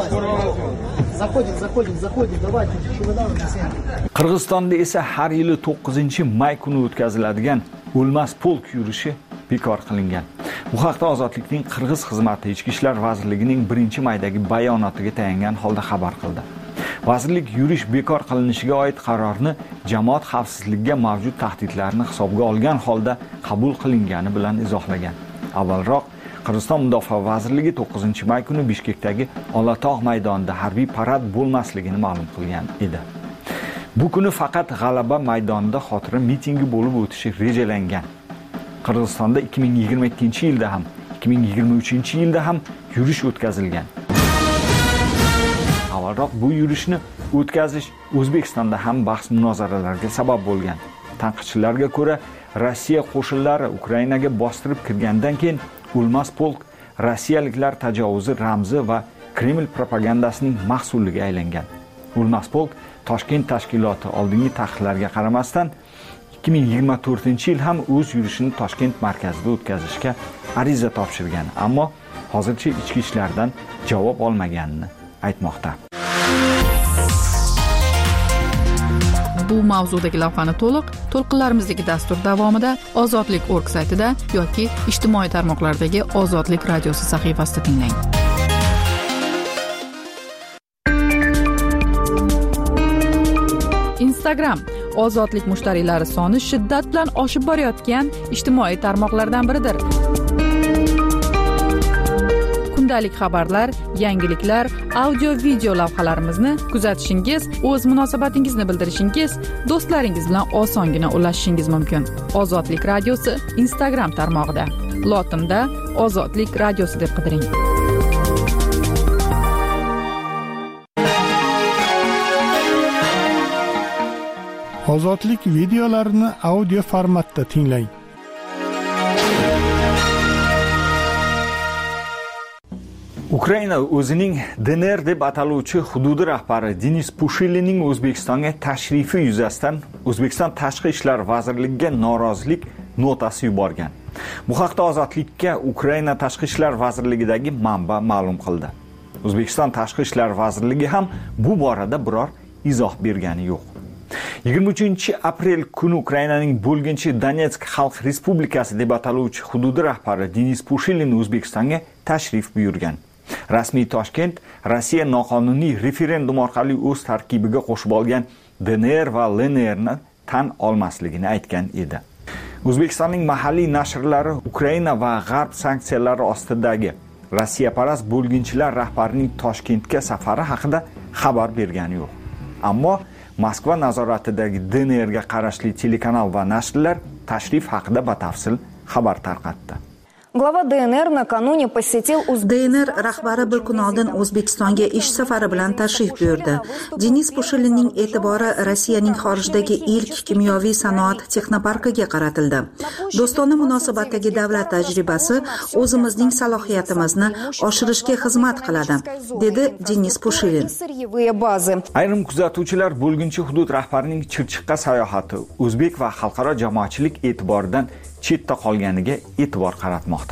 qilindi. Qirg'izistonda esa har yili 9-may kuni o'tkaziladigan o'lmas polk yurishi bekor qilingan. Bu haqda Ozodlikning Qirg'iz xizmati Ichki ishlar vazirligining 1-maydagi bayonotiga tayangan holda xabar qildi. Vazirlik yurish bekor qilinishiga oid qarorni jamoat xavfsizligiga mavjud tahdidlarni hisobga olgan holda qabul qilingani bilan izohlagan. Avvalroq Qirg'iziston Mudofaa vazirligi 9-may kuni Bishkekdagi Olatog' maydonida harbiy parad bo'lmasligini ma'lum qilgan edi. Bu kuni faqat G'alaba maydonida xotira mitingi bo'lib o'tishi rejalangan. Qirg'izistonda 2022-yilda ham, 2023-yilda ham yurish o'tkazilgan. Avvalroq bu yurishni o'tkazish O'zbekistonda ham bahs munozaralarga sabab bo'lgan. Tanqidchilarga ko'ra, Rossiya qo'shinlari Ukrainaga bostirib kirgandan keyin O'lmas polk rossiyaliklar tajovuzi ramzi va Kreml propagandasining mahsuliga aylangan. O'lmas polk Toshkent tashkiloti oldingi taqiqlarga qaramasdan 2024-yil ham o'z yurishini Toshkent markazida o'tkazishga ariza topshirgan, ammo hozircha ichki ishlardan javob olmaganini aytmoqda. Bu mavzudagi lavhani to'lqinlarimizdagi dastur davomida Ozodlik.org saytida yoki ijtimoiy tarmoqlardagi Ozodlik radiosi sahifasida tinglang. Instagram Ozodlik mushtariylari soni shiddat bilan oshib borayotgan ijtimoiy tarmoqlardan biridir. Kundalik xabarlar, yangiliklar, audio-video lavhalarimizni kuzatishingiz, o'z munosabatingizni bildirishingiz, do'stlaringiz bilan osongina ulashishingiz mumkin. Ozodlik radiosi Instagram tarmog'ida. Lotinda Ozodlik radiosi deb qidiring. Ozodlik videolarini audio formatda tinglang. Ukraina o'zining DNR deb ataluvchi hududi rahbari Denis Pushilinning O'zbekistonga tashrifi yuzasidan O'zbekiston Tashqi ishlar vazirligiga norozilik notasi yuborgan. Bu haqda Ozodlikka Ukraina Tashqi ishlar vazirligidagi manba ma'lum qildi. O'zbekiston Tashqi ishlar vazirligi ham bu borada biror izoh bergani yo'q. 23-aprel kuni Ukrainaning bo'lginchi Donetsk Xalq Respublikasi deb ataluvchi hududi rahbari Denis Pushilin O'zbekistonga tashrif buyurgan. Rasmiy Toshkent Rossiya noqonuniy referendum orqali o'z tarkibiga qo'shib olgan DNR va LNRni tan olmasligini aytgan edi. O'zbekistonning mahalliy nashrlari Ukraina va G'arb sanksiyalari ostidagi Rossiyaparast bo'lginchilar rahbarining Toshkentga safari haqida xabar bergani yo'q. Ammo Moskva nazoratidagi DNRga qarashli telekanal va nashrlar tashrif haqida batafsil xabar tarqatdi. Глава ДНР накануне посетил DNR rahbari bir kun oldin O'zbekistonga ish safari bilan tashrif buyurdi. Denis Pushilinning e'tibori Rossiyaning xorijdagi ilk kimyoviy sanoat texnoparkiga qaratildi. Do'stona munosabatdagi davlat tajribasi o'zimizning salohiyatimizni oshirishga xizmat qiladi, dedi Denis Pushilin. Ayrim kuzatuvchilar bo'lginchi hudud rahbarining Chirchiqqa sayohati o'zbek va xalqaro jamoatchilik e'tiboridan chetda qolganiga e'tibor qaratmoqda.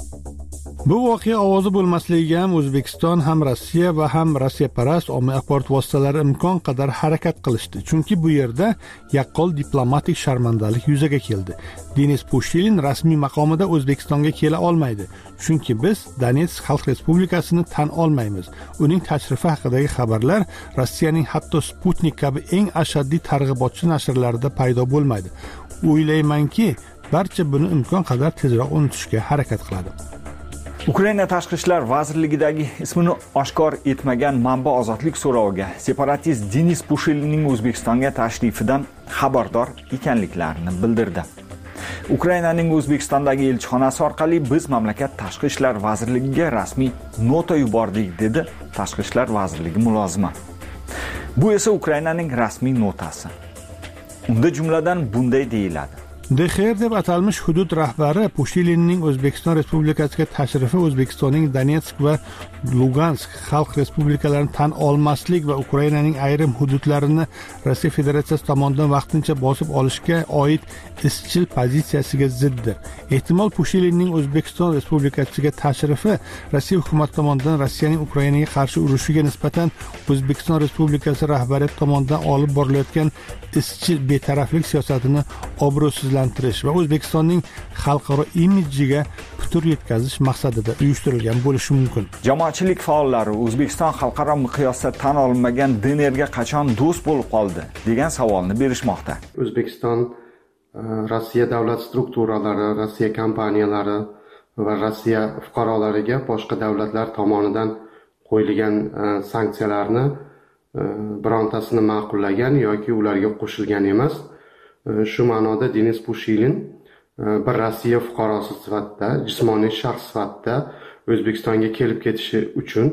Bu voqea ovozi bo'lmasligiga ham O'zbekiston ham Rossiya va ham Rossiyaparast ommaviy axborot vositalari imkon qadar harakat qilishdi. Chunki bu yerda yaqqol diplomatik sharmandalik yuzaga keldi. Denis Pushilin rasmiy maqomida O'zbekistonga kela olmaydi. Chunki biz Donetsk Xalq Respublikasini tan olmaymiz. Uning tashrifi haqidagi xabarlar Rossiyaning hatto Sputnik kabi eng ashaddiy targ'ibotchi nashrlarida paydo bo'lmaydi. O'ylaymanki, barcha buni imkon qadar tezroq unutishga harakat qiladi. Ukraina Tashqi ishlar vazirligidagi ismini oshkor etmagan manba Ozodlik so'roviga separatist Denis Pushilinning O'zbekistonga tashrifidan xabardor ekanliklarini bildirdi. Ukrainaning O'zbekistondagi elchixonasi orqali biz mamlakat Tashqi ishlar vazirligiga rasmiy nota yubordik, dedi Tashqi ishlar vazirligi mulozimi. Bu esa Ukrainaning rasmiy notasi. Unda jumladan bunday deyiladi: DXR deb atalmish hudud rahbari Pushilinning O'zbekiston Respublikasiga tashrifi O'zbekistonning Donetsk va Lugansk xalq respublikalarini tan olmaslik va Ukrainaning ayrim hududlarini Rossiya Federatsiyasi tomonidan vaqtincha bosib olishga oid izchil pozitsiyasiga ziddir. Ehtimol Pushilinning O'zbekiston Respublikasiga tashrifi Rossiya hukumati tomonidan Rossiyaning Ukrainaga qarshi urushiga nisbatan O'zbekiston Respublikasi rahbariyati tomonidan olib borilayotgan izchil betaraflik siyosatini obro'sizlantirish va O'zbekistonning xalqaro imidjiga putur yetkazish maqsadida uyushtirilgan bo'lishi mumkin. Jamoatchilik faollari O'zbekiston xalqaro miqyosda tan olinmagan DNRga qachon do'st bo'lib qoldi degan savolni berishmoqda. O'zbekiston Rossiya davlat strukturalari, Rossiya kompaniyalari va Rossiya fuqarolariga boshqa davlatlar tomonidan qo'yilgan sanksiyalarni birontasini ma'qullagan yoki ularga qo'shilgan emas. Shu ma'noda Denis Pushilin bir Rossiya fuqarosi sifatida, jismoniy shaxs sifatida O'zbekistonga kelib ketishi uchun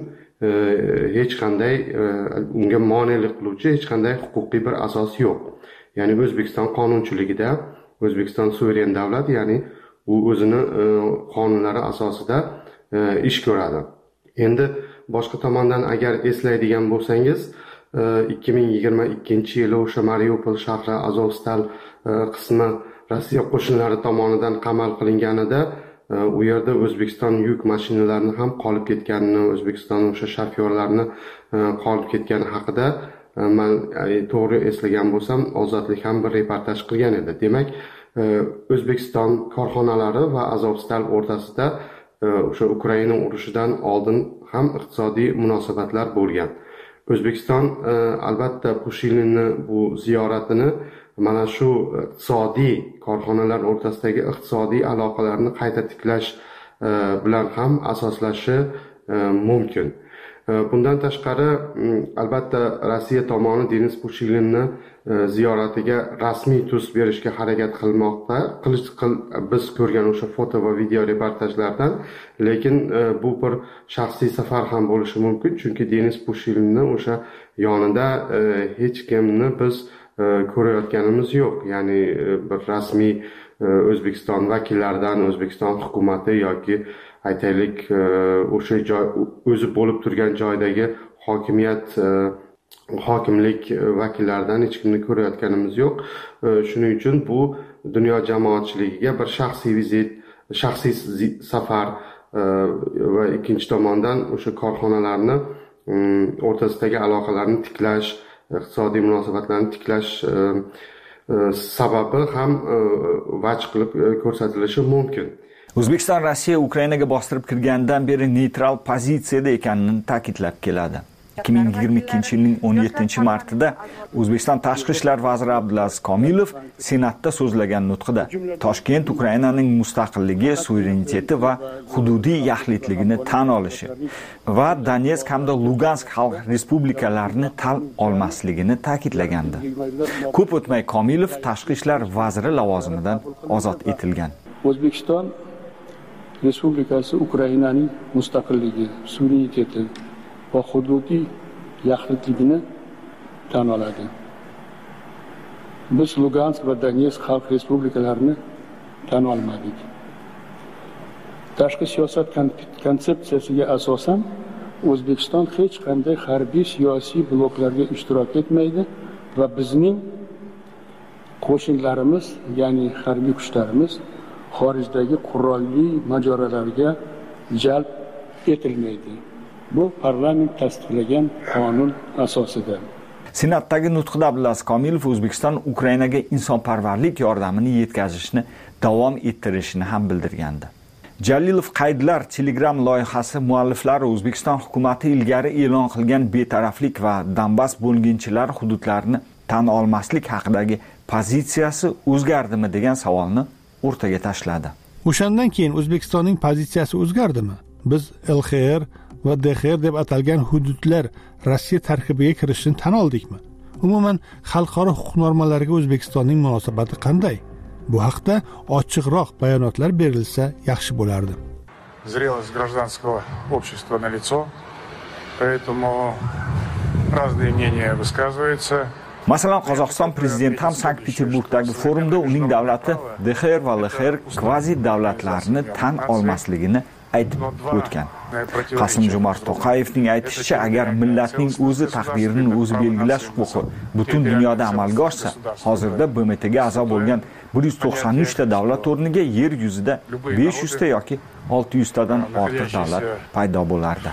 hech qanday unga monelik qiluvchi hech qanday huquqiy bir asos yo'q. Ya'ni O'zbekiston qonunchiligida O'zbekiston suveren davlat, ya'ni u o'zini qonunlari asosida ish ko'radi. Endi boshqa tomondan agar eslaydigan bo'lsangiz, 2022-yili o'sha Mariupol shahri Azovstal qismi Rossiya qo'shinlari tomonidan qamal qilinganida u yerda O'zbekiston yuk mashinalarini ham qolib ketganini, O'zbekiston o'sha shofyorlarni qolib ketgani haqida men to'g'ri eslagan bo'lsam, Ozodlik ham bir reportaj qilgan edi. Demak, O'zbekiston korxonalari va Azovstal o'rtasida o'sha Ukraina urushidan oldin ham iqtisodiy munosabatlar bo'lgan. O'zbekiston albatta Pushilinni bu ziyoratini mana shu iqtisodiy korxonalar o'rtasidagi iqtisodiy aloqalarni qayta tiklash bilan ham asoslashi mumkin. Bundan tashqari, albatta Rossiya tomoni Denis Pushilinni ziyoratiga rasmiy tus berishga harakat qilmoqda. Biz ko'rgan o'sha foto va video reportajlardan, lekin bu bir shaxsiy safar ham bo'lishi mumkin, chunki Denis Pushilinni o'sha yonida hech kimni biz ko'rayotganimiz yo'q. Ya'ni bir rasmiy O'zbekiston vakillaridan, O'zbekiston hukumati yoki aytaylik o'sha joy o'zi bo'lib turgan joydagi hokimlik vakillaridan hech kimni ko'rayotganimiz yo'q. Shuning uchun bu dunyo jamoatchiligiga bir shaxsiy vizit, shaxsiy safar va ikkinchi tomondan o'sha korxonalarni o'rtasidagi aloqalarni tiklash, iqtisodiy munosabatlarni tiklash sababi ham vaj qilib ko'rsatilishi mumkin. O'zbekiston Rossiya Ukrainaga bostirib kirgandan beri neytral pozitsiyada ekanini ta'kidlab keladi. 2022-yilning 17-martida O'zbekiston Tashqi ishlar vaziri Abdulaziz Komilov Senatda so'zlagan nutqida Toshkent Ukrainaning mustaqilligi, suvereniteti va hududiy yaxlitligini tan olishi va Donetsk hamda Lugansk xalq respublikalarini tan olmasligini ta'kidlagandi. Ko'p o'tmay Komilov Tashqi ishlar vaziri lavozimidan ozod etilgan. O'zbekiston Respublikasi Ukrainaning mustaqilligi, suvereniteti va hududiy yaxlitligini tan oladi. Biz Lugansk va Donetsk xalq respublikalarini tan olmadik. Tashqi siyosat konsepsiyasiga asosan O'zbekiston hech qanday harbiy siyosiy bloklarga ishtirok etmaydi va bizning qo'shinlarimiz, ya'ni harbiy kuchlarimiz xorijdagi qurolli mojarolarga jalb etilmaydi. Bu parlament tasdiqlagan qonun asosida. Senatdagi nutqida Abdulaziz Komilov O'zbekiston Ukrainaga insonparvarlik yordamini yetkazishni davom ettirishini ham bildirgandi. Jalilov qaydlar Telegram loyihasi mualliflari O'zbekiston hukumatı ilgari e'lon qilgan betaraflik va Donbass bo'lginchilar hududlarini tan olmaslik haqidagi pozitsiyasi o'zgardimi degan savolni o'rtaga tashladi. O'shandan keyin O'zbekistonning pozitsiyasi o'zgardimi? Biz LXR va DXR deb atalgan hududlar Rossiya tarkibiga kirishini tan oldikmi? Umuman xalqaro huquq normalariga O'zbekistonning munosabati qanday? Bu haqda ochiqroq bayonotlar berilsa yaxshi bo'lardi. Зрелость гражданского общества налицо, поэтому разные мнения высказываются. Masalan, Qozog'iston prezidenti ham Sankt-Peterburgdagi forumda uning davlati DXR va LXR kvazi davlatlarni tan olmasligini aytib o'tgan. Qasim-Jomart To'qayevning aytishicha, agar millatning o'zi taqdirini o'zi belgilash huquqi butun dunyoda amalga oshsa, hozirda BMTga a'zo bo'lgan 193 ta davlat o'rniga yer yuzida 500 ta yoki 600 tadan ortiq davlat paydo bo'lardi.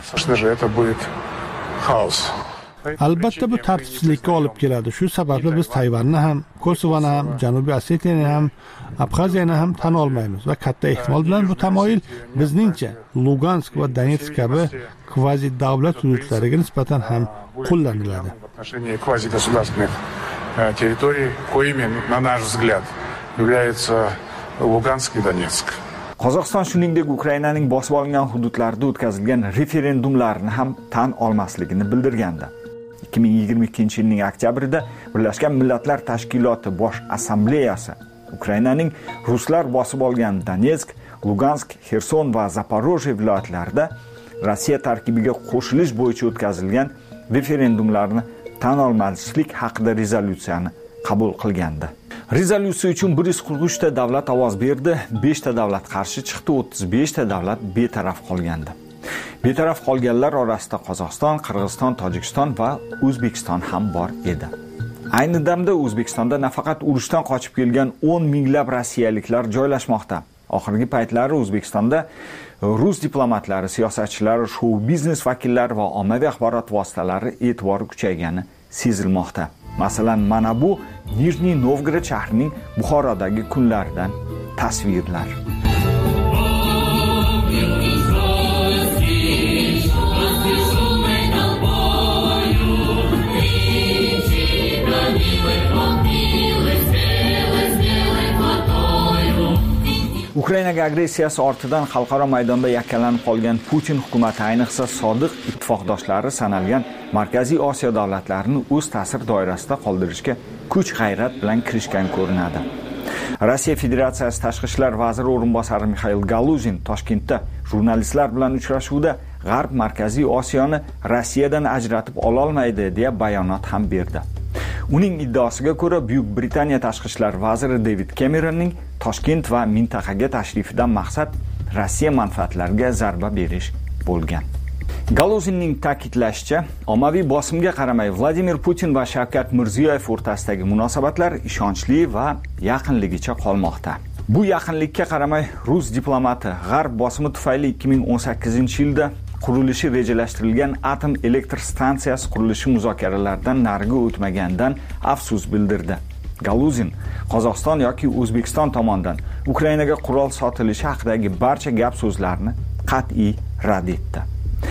Albatta bu tartibsizlikka olib keladi. Shu sababli biz Tayvanni ham, Kosovoni ham, Janubiy Osetiyani ham, Abxaziyani ham tan olmaymiz va katta ehtimol bilan bu tamoyil bizningcha Lugansk va Donetsk kabi kvazi davlat hududlariga nisbatan ham qo'llaniladi. Квази государственных территорий, коими, на наш взгляд, являются Lugansk и Donetsk. Qozog'iston shuningdek Ukrainaning bosib olingan hududlarida o'tkazilgan referendumlarni ham tan olmasligini bildirgandi. 2022-yilning oktyabrida Birlashgan Millatlar Tashkiloti Bosh Assambleyasi Ukrainaning ruslar bosib olgan Donetsk, Lugansk, Xerson va Zaporojye viloyatlarida Rossiya tarkibiga qo'shilish bo'yicha o'tkazilgan referendumlarni tan olmaslik haqida rezolyutsiyani qabul qilgandi. Rezolyutsiya uchun 143 ta davlat ovoz berdi, 5 ta davlat qarshi chiqdi, 35 ta davlat betaraf qolgandi. Betaraf qolganlar orasida Qozog'iston, Qirg'iziston, Tojikiston va O'zbekiston ham bor edi. Ayni damda O'zbekistonda nafaqat urushdan qochib kelgan 10 minglab rossiyaliklar joylashmoqda. Oxirgi paytlari O'zbekistonda rus diplomatlari, siyosatchilari, shou-biznes vakillari va ommaviy axborot vositalari e'tibori kuchaygani sezilmoqda. Masalan, mana bu Nijniy Novgorod shahrining Buxorodagi kunlaridan tasvirlar. Ukrainaga agressiyasi ortidan xalqaro maydonda yakkalanib qolgan Putin hukumati ayniqsa sodiq ittifoqdoshlari sanalgan Markaziy Osiyo davlatlarini o'z ta'sir doirasida qoldirishga kuch-g'ayrat bilan kirishgan ko'rinadi. Rossiya Federatsiyasi Tashqi ishlar vaziri o'rinbosari Mixail Galuzin Toshkentda jurnalistlar bilan uchrashuvda G'arb Markaziy Osiyoni Rossiyadan ajratib ola olmaydi deya bayonot ham berdi. Uning iddaosiga ko'ra Buyuk Britaniya tashqi ishlar vaziri David Cameronning Toshkent va mintaqaga tashrifidan maqsad Rossiya manfaatlariga zarba berish bo'lgan. Galuzinning ta'kidlashicha, ommaviy bosimga qaramay Vladimir Putin va Shavkat Mirziyoyev o'rtasidagi munosabatlar ishonchli va yaqinligicha qolmoqda. Bu yaqinlikka qaramay rus diplomati G'arb bosimi tufayli 2018-yilda qurilishi rejalashtirilgan atom elektr stansiyasi qurilishi muzokaralaridan nariga o'tmagandan afsus bildirdi. Galuzin Qozog'iston yoki O'zbekiston tomonidan Ukrainaga qurol sotilishi haqidagi barcha gap so'zlarni qat'iy rad etdi.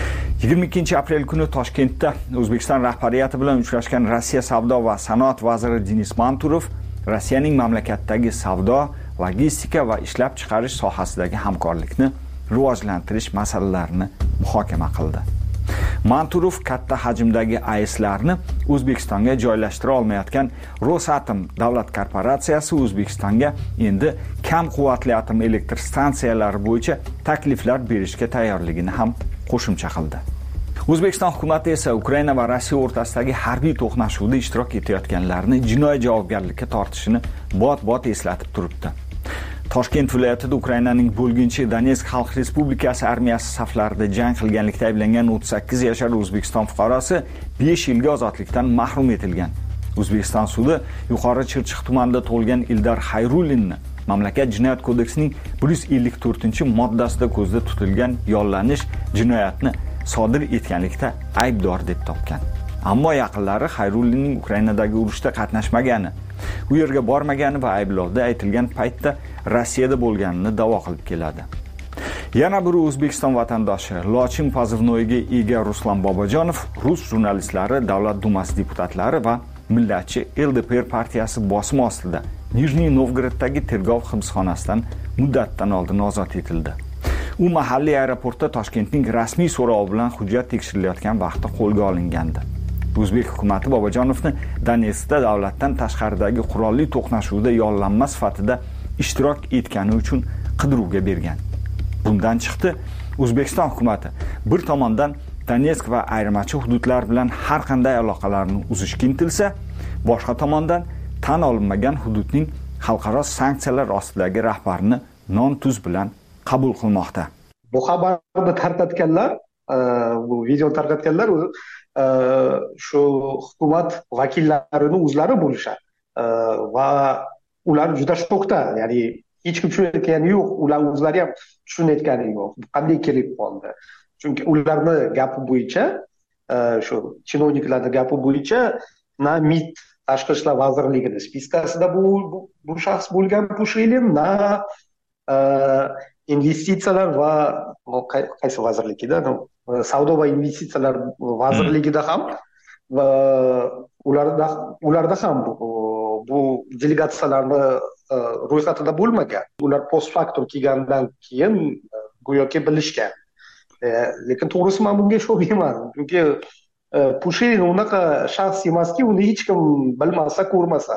22 aprel kuni Toshkentda O'zbekiston rahbariyati bilan uchrashgan Rossiya savdo va sanoat vaziri Denis Manturov Rossiyaning mamlakatdagi savdo, logistika va ishlab chiqarish sohasidagi hamkorlikni rivojlantirish masalalarini muhokama qildi. Manturov katta hajmdagi AESlarni O'zbekistonga joylashtira olmayotgan Rosatom davlat korporatsiyasi O'zbekistonga endi kam quvvatli atom elektr stansiyalari bo'yicha takliflar berishga tayyorligini ham qo'shimcha qildi. O'zbekiston hukumati esa Ukraina va Rossiya o'rtasidagi harbiy to'qnashuvda ishtirok etayotganlarni jinoiy javobgarlikka tortishini bot-bot eslatib turibdi. Toshkent viloyatida Ukrainaning bo'lginchi Donetsk Xalq Respublikasi armiyasi saflarida jang qilganlikda ayblangan 38 yashar O'zbekiston fuqarosi 5 yilga ozodlikdan mahrum etilgan. O'zbekiston sudi yuqori Chirchiq tumanida tug'ilgan Ildar Xayrullinni mamlakat jinoyat kodeksining 154-moddasida ko'zda tutilgan yollanish jinoyatni sodir etganlikda aybdor deb topgan. Ammo yaqinlari Xayrullinning Ukrainadagi urushda qatnashmagani, u yerga bormagani va ayblovda aytilgan paytda Rossiyada bo'lganini da'vo qilib keladi. Yana bir O'zbekiston vatandoshi Lochin pozivnoyiga ega Ruslan Bobojonov rus jurnalistlari, Davlat dumasi deputatlari va millatchi LDPR partiyasi bosimi ostida Nijniy Novgoroddagi tergov hibsxonasidan muddatdan oldin ozod etildi. U mahalliy aeroportda Toshkentning rasmiy so'rovi bilan hujjat tekshirilayotgan vaqtda qo'lga olingandi. O'zbek hukumati Bobojonovni Donetskda davlatdan tashqaridagi qurolli to'qnashuvda yollanma sifatida ishtirok etgani uchun qidiruvga bergan. Bundan chiqdi, O'zbekiston hukumati bir tomondan Donetsk va ayirmachi hududlar bilan har qanday aloqalarni uzishga intilsa, boshqa tomondan tan olinmagan hududning xalqaro sanksiyalar ostidagi rahbarini non-tuz bilan qabul qilmoqda. Bu xabarni tarqatganlar, bu video tarqatganlar shu hukumat vakillarini o'zlari bo'lishadi va ular juda shokda, ya'ni hech kim tushunayotgani yo'q, ular o'zlari ham tushunayotgani yo'q. Qanday kelib qoldi? Chunki ularni gapi bo'yicha, shu chinovniklarning gapi bo'yicha na MIT Tashqi ishlar vazirligining spiskasida bu shaxs bo'lgan Pushilin, na investitsiyalar va qaysi vazirligida, savdo va investitsiyalar vazirligida ham va ularda ham bu delegatsiyalarni ro'yxatida bo'lmagan. Ular post factum kelgandan keyin go'yoki bilishgan. Lekin to'g'risi men bunga ishonmayman. Chunki Pushilin unaqa shaxs emaski, uni hech kim bilmasa, ko'rmasa.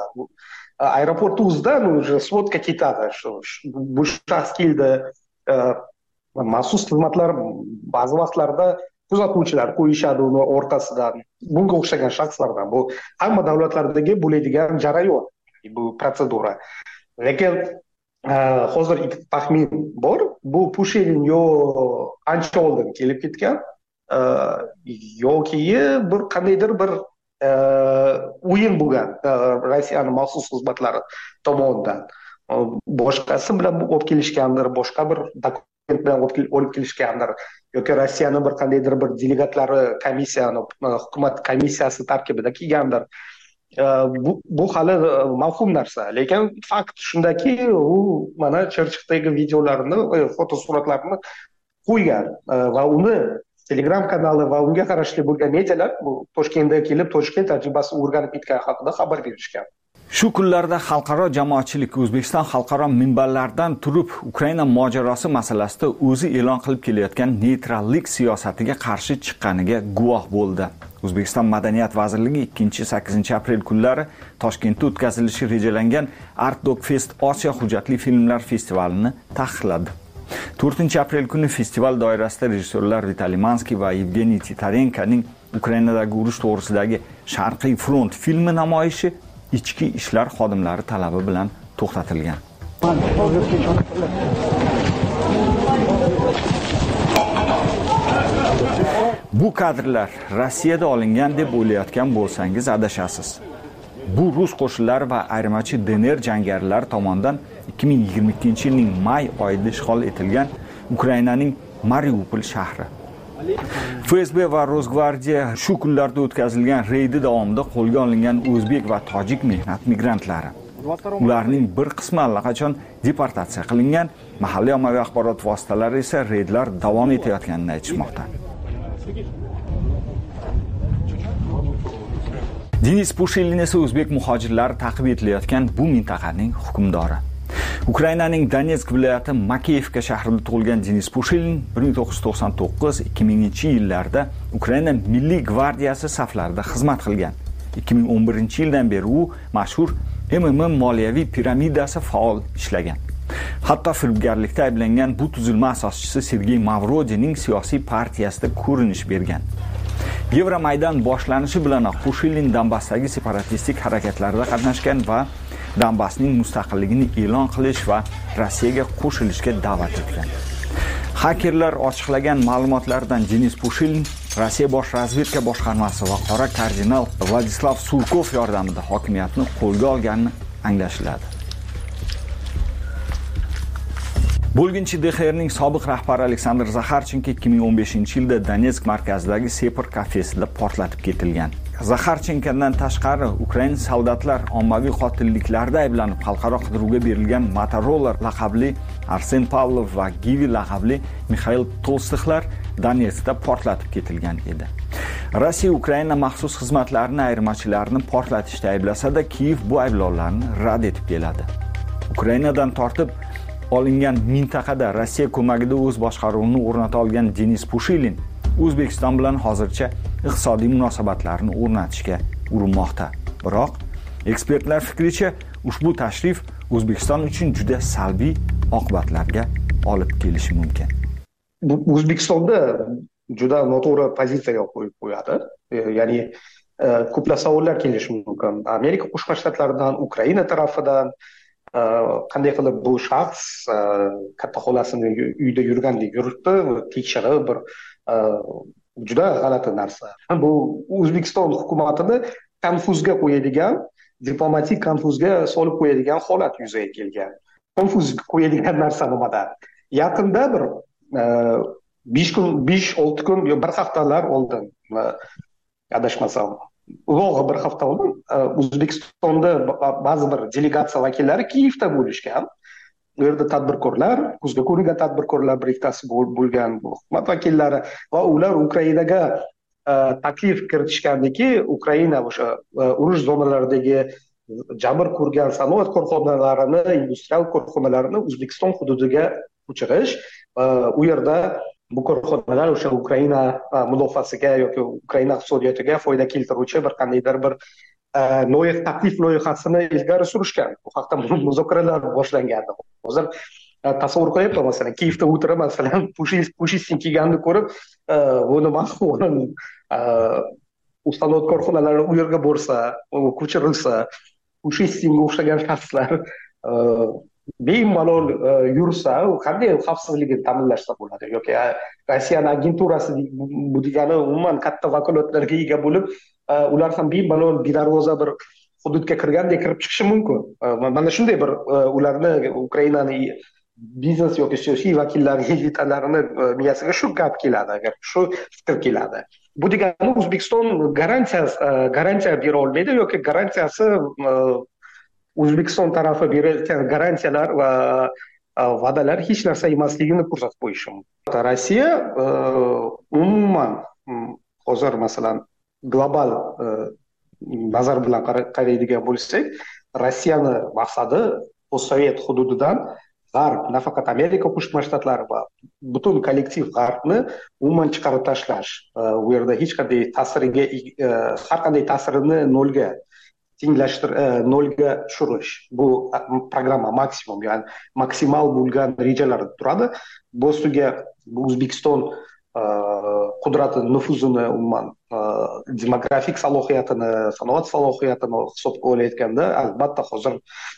Aeroportda o'zidan уже svodka ketadi. Bu shaxs keldi, maxsus xizmatlar ba'zi vaqtlarda kuzatuvchilar qo'yishadi uni orqasidan. Bunga o'xshagan shaxslardan bu hamma davlatlardagi bo'ladigan jarayon, bu protsedura. Lekin hozir ikkita taxmin bor. Bu Pushilin yo ancha oldin kelib ketgan yoki bir qandaydir bir o'yin bo'lgan Rossiyaning maxsus xizmatlari tomonidan. Boshqasi bilan olib kelishgandir, boshqa bir dokument bilan olib kelishgandir yoki Rossiyaning bir qandaydir bir delegatlari hukumat komissiyasi tarkibida kelgandir. Bu hali mavhum narsa. Lekin fakt shundaki, u mana Chirchiqdagi videolarni, fotosuratlarni qo'ygan va uni Telegram kanali va unga qarashli bo'lgan medialar Toshkentga kelib, Toshkent tajribasini o'rganib ketgani haqida xabar berishgan. Shu kunlarda xalqaro jamoatchilik O'zbekiston xalqaro minbarlardan turib Ukraina mojarosi masalasida o'zi e'lon qilib kelayotgan neytrallik siyosatiga qarshi chiqqaniga guvoh bo'ldi. O'zbekiston Madaniyat vazirligi 2-8 aprel kunlari Toshkentda o'tkazilishi rejalangan Art Dog Fest Osiyo hujjatli filmlar festivalini taqiqladi. 4 aprel kuni festival doirasida rejissyorlar Vitaliy Mansky va Yevgeniy Titarenkoning Ukrainadagi urush to'g'risidagi Sharqiy front filmi namoyishi ichki ishlar xodimlari talabi bilan to'xtatilgan. Bu kadrlar Rossiyada olingan deb o'ylayotgan bo'lsangiz adashasiz. Bu rus qo'shinlari va ayirmachi DNR jangarilari tomonidan 2022-yilning may oyida ishg'ol etilgan Ukrainaning Mariupol shahri. FSB va Rosgvardiya shu kunlarda o'tkazilgan reydi davomida qo'lga olingan o'zbek va tojik mehnat migrantlari. Ularning bir qismi allaqachon deportatsiya qilingan, mahalliy ommaviy axborot vositalari esa reydlar davom etayotganini aytishmoqda. Denis Pushilin esa o'zbek muhojirlari ta'qib etilayotgan bu mintaqaning hukmdori. Ukrainaning Donetsk viloyati Makeyevka shahrida tug'ilgan Denis Pushilin 1999-2000-yillarda Ukraina Milliy gvardiyasi saflarida xizmat qilgan. 2011-yildan beri u mashhur MMM moliyaviy piramidasi faol ishlagan. Hatto firibgarlikda ayblangan bu tuzilma asoschisi Sergey Mavrodining siyosiy partiyasida ko'rinish bergan. Yevromaydan boshlanishi bilanoq Pushilin Donbassdagi separatistik harakatlarda qatnashgan va Donbassning mustaqilligini e'lon qilish va Rossiyaga qo'shilishga da'vat etgan. Hakerlar ochiqlagan ma'lumotlardan Denis Pushilin Rossiya bosh razvedka boshqarmasi va qora kardinal Vladislav Surkov yordamida hokimiyatni qo'lga olganini anglashiladi. Bo'lginchi DXRning sobiq rahbari Aleksandr Zakharchenko 2015-yilda Donetsk markazidagi Separ kafesida portlatib ketilgan. Zakharchenkodan tashqari Ukraina soldatlar ommaviy qotilliklarda ayblanib xalqaro qidiruvga berilgan Motorola laqabli Arsen Pavlov va Givi laqabli Mikhail Tolstoylar Donetskda portlatib ketilgan edi. Rossiya Ukraina maxsus xizmatlarini ayirmachilarini portlatishda ayblasa-da, Kiyev bu ayblovlarni rad etib keladi. Ukrainadan tortib olingan mintaqada Rossiya ko'magida o'z boshqaruvini o'rnata olgan Denis Pushilin O'zbekiston bilan hozircha iqtisodiy munosabatlarni o'rnatishga urinmoqda. Biroq ekspertlar fikricha ushbu tashrif O'zbekiston uchun juda salbiy oqibatlarga olib kelishi mumkin. O'zbekistonda juda noto'g'ri pozitsiyaga qo'yib qo'yadi. Ya'ni ko'plab savollar kelishi mumkin. Amerika Qo'shma Shtatlaridan, Ukraina tarafidan qanday qilib bu shaxs katta xolasini uyda yurgandek yuribdi, tekshirib bir juda g'alati narsa. Bu O'zbekiston hukumatini konfuzga qo'yadigan, diplomatik konfuzga solib qo'yadigan holat yuzaga kelgan. Konfuz qo'yadigan narsa nimada? Yaqinda bir 5-6 kun, bir haftalar oldin, adashmasam, uzoq bir hafta oldin O'zbekistonda ba'zi bir delegatsiya vakillari Kiyevda bo'lishgan. Bu yerda tadbirkorlar, ko'zga ko'ringan tadbirkorlar bir ikkitasi bo'lgan hukumat vakillari va ular Ukrainaga taklif kiritishgandiki, Ukraina o'sha urush zonalaridagi jabr ko'rgan sanoat korxonalarini, industrial korxonalarini O'zbekiston hududiga ko'chirish, u yerda bu korxonalar o'sha Ukraina mudofaasiga yoki Ukraina iqtisodiyotiga foyda keltiruvchi bir qandaydir bir taklif loyihasini ilgari surishgan. Bu haqda muzokaralar boshlangan. Hozir tasavvur qilyapman, masalan Kiyevda o'tirib masalan Pushestin kiyganini ko'rib bu nima ustanovod korxonalari u yerga borsa, ko'chirilsa, Pushestinga o'xshagan shaxslar bemalol yursa, u qanday xavfsizligini ta'minlashsa bo'ladi? Yoki Rossiyaning agenturasi bu degani umuman katta vakolatlarga ega bo'lib, ular ham bemalol bedarvoza bir hududga kirgandek kirib chiqishi mumkin. Mana shunday bir ularni Ukrainaning biznes yoki siyosiy vakillari, elitalarini miyasiga shu gap keladi, shu fikr keladi. Bu degani O'zbekiston garantiya bera olmaydi yoki garantiyasi O'zbekiston tarafi berayotgan garantiyalar va va'dalar hech narsa emasligini ko'rsatib qo'yishi mumkin. Rossiya umuman hozir masalan global nazar bilan qaraydigan bo'lsak, Rossiyani maqsadi postsovet hududidan G'arb, nafaqat Amerika Qo'shma Shtatlari va butun kollektiv G'arbni umuman chiqarib tashlash. U yerda hech qanday ta'siriga, har qanday ta'sirini nolga tushirish. Bu programma maksimum, ya'ni maksimal bo'lgan rejalar turadi. Bu ustiga O'zbekiston qudrati, nufuzini, umuman demografik salohiyatini, sanoat salohiyatini hisobga olayotganda, albatta hozir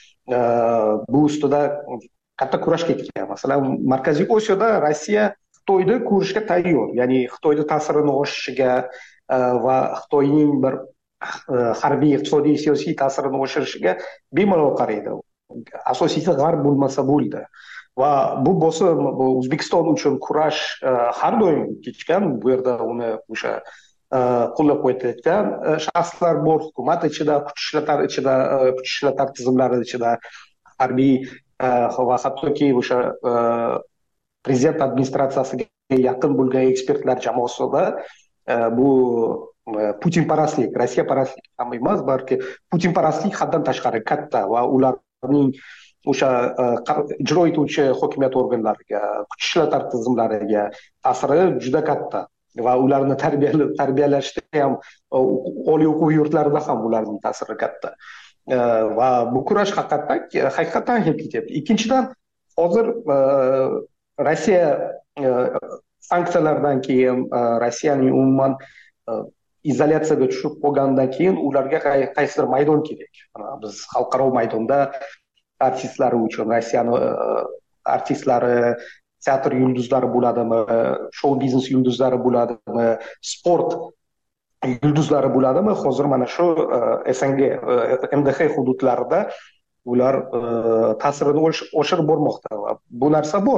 bu ustida katta kurash ketgan. Masalan, Markaziy Osiyoda Rossiya Xitoyni ko'rishga tayyor. Ya'ni Xitoyning ta'sirini oshishiga va Xitoyning bir harbiy, iqtisodiy, siyosiy ta'sirini oshirishiga bemalol qaraydi. Asosiysi G'arb bo'lmasa bo'ldi. Va bu bosim O'zbekiston uchun kurash har doim kechgan. Bu yerda uni o'sha qo'llab qo'yayotgan shaxslar bor, hukumat ichida, kuch ishlatar tizimlari ichida, harbiy va hattoki o'sha prezident administratsiyasiga yaqin bo'lgan ekspertlar jamoasida bu Putinparastlik, Rossiya parastlik ham emas, balki Putinparastlik haddan tashqari katta va ularning o'sha ijro etuvchi hokimiyat organlariga, kuch ishlatar tizimlariga ta'siri juda katta va ularni tarbiyalashda ham, oliy o'quv yurtlarida ham ularning ta'siri katta. Va bu kurash haqiqatan ham ketyapti. Ikkinchidan, hozir Rossiya sanksiyalardan keyin, Rossiyaning umuman izolyatsiyaga tushib qolgandan keyin ularga qaysidir maydon kerak. Biz xalqaro maydonda artistlari uchun, Rossiyaning artistlari, teatr yulduzlari bo'ladimi, shou biznes yulduzlari bo'ladimi, sport yulduzlari bo'ladimi, hozir mana shu SNG, MDH hududlarida ular ta'sirini oshirib bormoqda va bu narsa bor.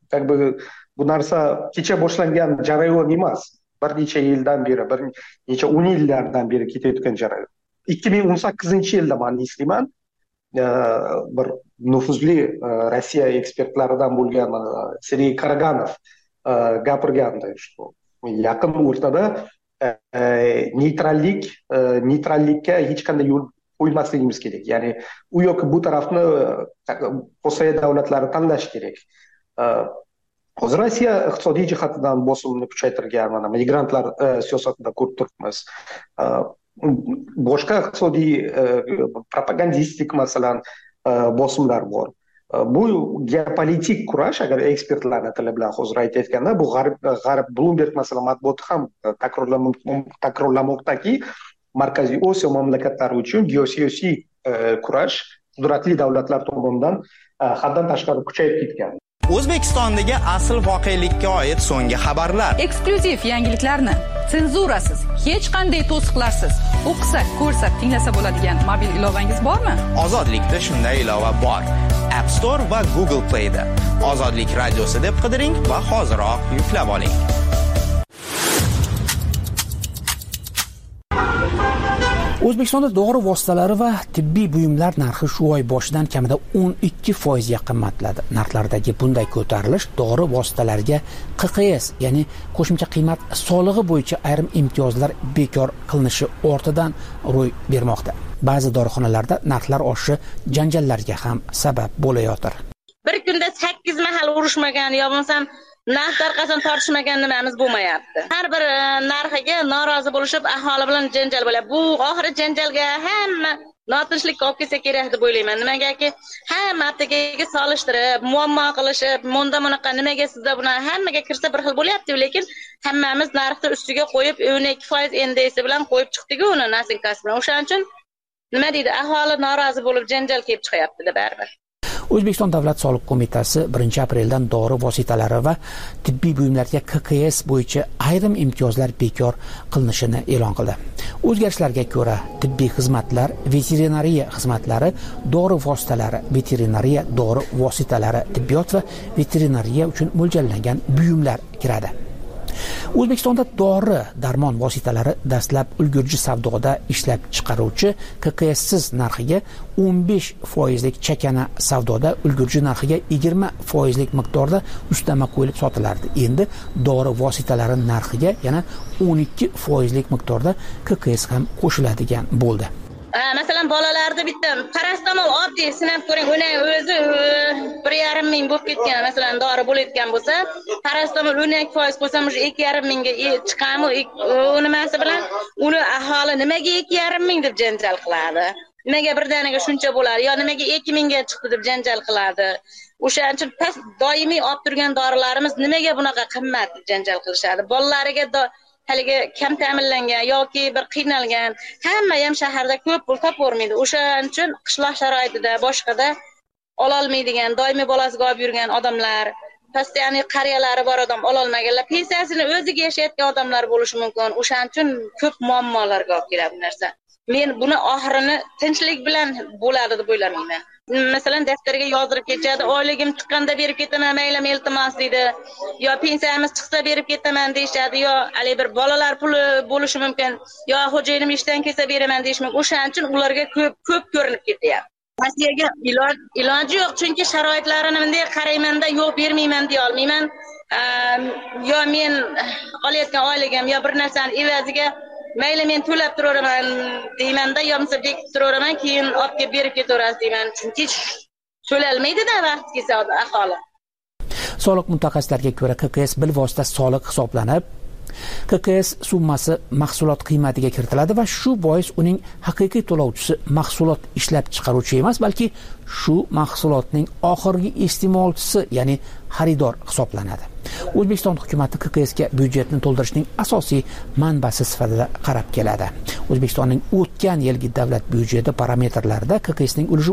Bu narsa kecha boshlangan jarayon emas. Bir necha yildan beri, bir necha 10 yillardan beri ketayotgan jarayon. 2018-yilda men eslayman, bir nufuzli Rossiya ekspertlaridan bo'lgan Sergey Karaganov gapirgandi, yaqin o'rtada neytrallikka hech qanday yo'l qo'ymasligimiz kerak. Ya'ni u yoki bu tarafni postsovet davlatlari tanlash kerak. Hozir Rossiya iqtisodiy jihatdan bosimni kuchaytirgan, mana migrantlar siyosatida ko'rib turibmiz. Boshqa iqtisodiy propagandistik masalan bosimlar bor. Bu geopolitik kurash, agar ekspertlarning tili bilan hozir aytayotganda, bu G'arb Bloomberg masalan matbuoti ham takrorlamoqdaki, Markaziy Osiyo mamlakatlari uchun geosiyosiy kurash qudratli davlatlar tomonidan haddan tashqari kuchayib ketgan. O'zbekistondagi asl voqelikka oid so'nggi xabarlar, eksklyuziv yangiliklarni senzurasiz, hech qanday to'siqlarsiz o'qisa, ko'rsa, tinglasa bo'ladigan mobil ilovangiz bormi? Ozodlikda shunday ilova bor. App Store va Google Play da Ozodlik radiosi deb qidiring va hoziroq yuklab oling. O'zbekistonda dori vositalari va tibbiy buyumlar narxi shu oy boshidan kamida 12% qimmatladi. Narxlardagi bunday ko'tarilish dori vositalariga QQS, ya'ni qo'shimcha qiymat solig'i bo'yicha ayrim imtiyozlar bekor qilinishi ortidan ro'y bermoqda. Ba'zi dorixonalarda narxlar oshishi janjallarga ham sabab bo'layotir. Bir kunda 8 mahal urushmagan yo bo'lmasam narx tarqasan tortishmagan nimamiz bo'lmayapti. Har bir narxiga norozi bo'lishib aholi bilan janjal bo'lyapti. Bu oxiri janjalga hamma notinchlikka olib kelsa kerak deb o'ylayman. Nimagaki hamma aptekaga solishtirib, muammo qilishib, bunaqa nimaga sizda buni hammaga kirsa bir xil bo'lyapti, lekin hammamiz narxni ustiga qo'yib 12% endesi bilan qo'yib chiqdik uni nasinkasi bilan. O'shaning uchun nima deydi, aholi norozi bo'lib janjal kelib chiqyapti-da baribir. O'zbekiston Davlat soliq qo'mitasi 1-apreldan dori vositalari va tibbiy buyumlarga KKS bo'yicha ayrim imtiyozlar bekor qilinishini e'lon qildi. O'zgarishlarga ko'ra, tibbiy xizmatlar, veterinariya xizmatlari, dori vositalari, veterinariya dori vositalari, tibbiyot va veterinariya uchun mo'ljallangan buyumlar kiradi. O'zbekistonda dori darmon vositalari dastlab ulgurji savdoda ishlab chiqaruvchi KKS siz narxiga 15% chakana savdoda ulgurji narxiga 20% miqdorda ustama qo'yilib sotilardi. Endi dori vositalari narxiga yana 12% miqdorda KKS ham qo'shiladigan bo'ldi. Masalan, bolalarda bitta parastamol oddiy sinab ko'ring, uni o'zi 1,5 ming bo'lib ketgan, masalan, dori bo'layotgan bo'lsa, parastamol 12% qo'ysam, 2,5 mingga chiqami, u nimasi bilan uni aholi nimaga 2,5 ming deb janjal qiladi. Nimaga birdaniga shuncha bo'ladi, yo nimaga 2 mingga chiqdi deb janjal qiladi. O'shaning uchun past doimiy olib turgan dorilarimiz nimaga bunaqa qimmat deb janjal qilishadi. Bolalariga haligi kam ta'minlangan yoki bir qiynalgan, hamma ham shaharda ko'p pul topolmaydi. O'shaning uchun qishloq sharoitida boshqada ola olmaydigan, doimiy bolasiga olib yurgan odamlar, pastiyani qariyalari bor odam ola olmaganlar, pensiyasini o'ziga yashayotgan odamlar bo'lishi mumkin. O'shaning uchun ko'p muammolarga olib keladi bu narsa. Men buni oxirini tinchlik bilan bo'ladi deb o'ylamayman. Masalan, daftarga yozdirib ketadi, oyligim chiqqanda berib ketaman, mayli iltimos deydi. Yo pensiyamiz chiqsa berib ketaman deyshadi, yo hali bir bolalar puli bo'lishi mumkin, yo xo'jayinim ishdan kelsa beraman deyish mumkin. O'shaning uchun ularga ko'p ko'rinib ketyapti. Rossiyaga iloji yo'q, chunki sharoitlarini bunday qaraymanda yo'q bermayman deya olmayman. Yo men olayotgan oyligim yo bir narsani evaziga mayli men to'lab turaman deymanda, yo bo'lmasa bekib turaman, keyin olib kelib berib ketaverasiz deyman. Chunki to'lalmaydi-da vaqt kelsa aholi. Soliq mutaxassislariga ko'ra, KKS bilvosita soliq hisoblanib, KKS summasi mahsulot qiymatiga kiritiladi va shu bois uning haqiqiy to'lovchisi mahsulot ishlab chiqaruvchi emas, balki shu mahsulotning oxirgi iste'molchisi, ya'ni xaridor hisoblanadi. O'zbekiston hukumatı KKSga byudjetni to'ldirishning asosiy manbasi sifatida qarab keladi. O'zbekistonning o'tgan yilgi davlat byudjeti parametrlarida KKSning ulushi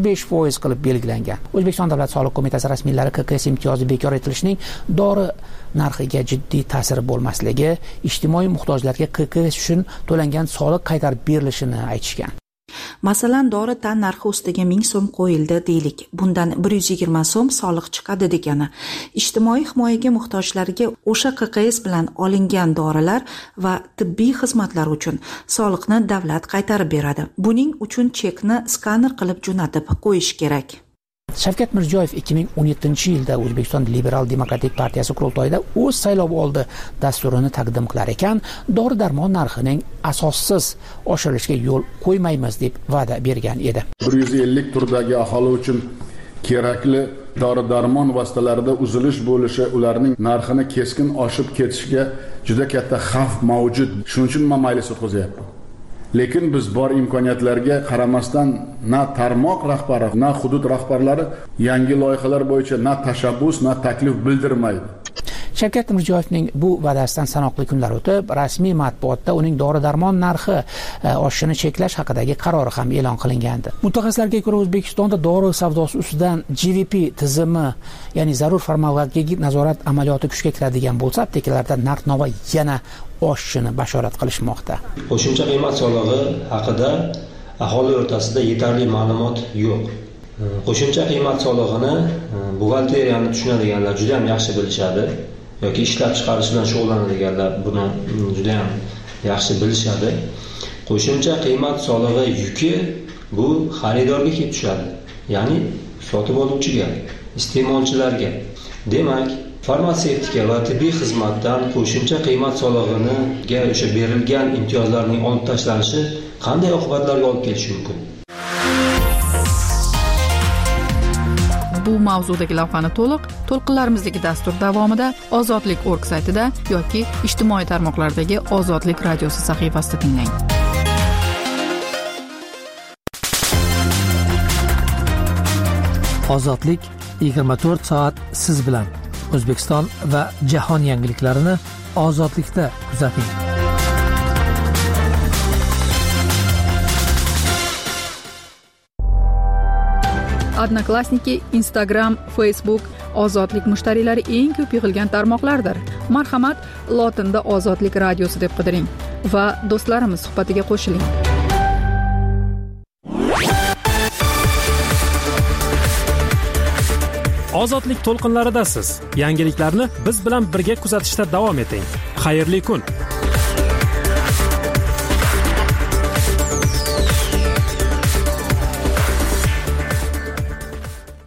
35% qilib belgilangan. O'zbekiston Davlat soliq qo'mitasi rasmiylari KKS imtiyozi bekor etilishining dori narxiga jiddiy ta'siri bo'lmasligi, ijtimoiy muhtojlarga KKS uchun to'langan soliq qaytarib berilishini aytishgan. Masalan, dori tan narxi ustiga 1000 so'm qo'yildi deylik. Bundan 120 so'm soliq chiqadi degani. Ijtimoiy himoyaga muhtojlarga o'sha KKS bilan olingan dorilar va tibbiy xizmatlar uchun soliqni davlat qaytarib beradi. Buning uchun chekni skaner qilib jo'natib qo'yish kerak. Shavkat Mirziyoyev 2017-yilda O'zbekiston Liberal Demokratik partiyasi qurultoyida o'z saylovoldi dasturini taqdim qilar ekan, dori-darmon narxining asossiz oshirilishiga yo'l qo'ymaymiz deb va'da bergan edi. 150 turdagi aholi uchun kerakli dori-darmon vositalarida uzilish bo'lishi ularning narxini keskin oshib ketishiga juda katta xavf mavjud. Shuning uchun men maylis o'tkazyapman. Lekin biz bor imkoniyatlarga qaramasdan na tarmoq rahbari, na hudud rahbarlari yangi loyihalar bo'yicha na tashabbus, na taklif bildirmaydi. Shavkat Mirziyoyevning bu va'dasidan sanoqli kunlar o'tib, rasmiy matbuotda uning dori-darmon narxi oshishini cheklash haqidagi qarori ham e'lon qilingandi. Mutaxassislarga ko'ra, O'zbekistonda dori savdosi ustidan GVP tizimi, ya'ni zarur farmakologik nazorat amaliyoti kuchga kiradigan bo'lsa, aptekalarda narx-navo yana oshishini bashorat qilishmoqda. Qo'shimcha qiymat solig'i haqida aholi o'rtasida yetarli ma'lumot yo'q. Qo'shimcha qiymat solig'ini buxgalteriyani tushunadiganlar juda ham yaxshi bilishadi, yoki ishlab chiqarish bilan shug'ullanadiganlar buni juda ham yaxshi bilishadi. Qo'shimcha qiymat solig'i yuki bu xaridorga kelib tushadi, ya'ni sotib oluvchiga, iste'molchilarga. Demak, farmatsevtika va tibbiy xizmatdan qo'shimcha qiymat solig'iga o'sha berilgan imtiyozlarning olib tashlanishi qanday oqibatlarga olib kelishi mumkin? Bu mavzudagi lavhani to'lqinlarimizdagi dastur davomida Ozodlik.org saytida yoki ijtimoiy tarmoqlardagi Ozodlik radiosi sahifasida tinglang. Ozodlik 24 soat siz bilan. O'zbekiston va jahon yangiliklarini ozodlikda kuzating. Odnoklassniki, Instagram, Facebook ozodlik mushtariylari eng ko'p yig'ilgan tarmoqlardir. Marhamat, lotinda Ozodlik radiosi deb qidiring va do'stlarimiz suhbatiga qo'shiling. Ozodlik to'lqinlaridasiz. Yangiliklarni biz bilan birga kuzatishda davom eting. Xayrli kun.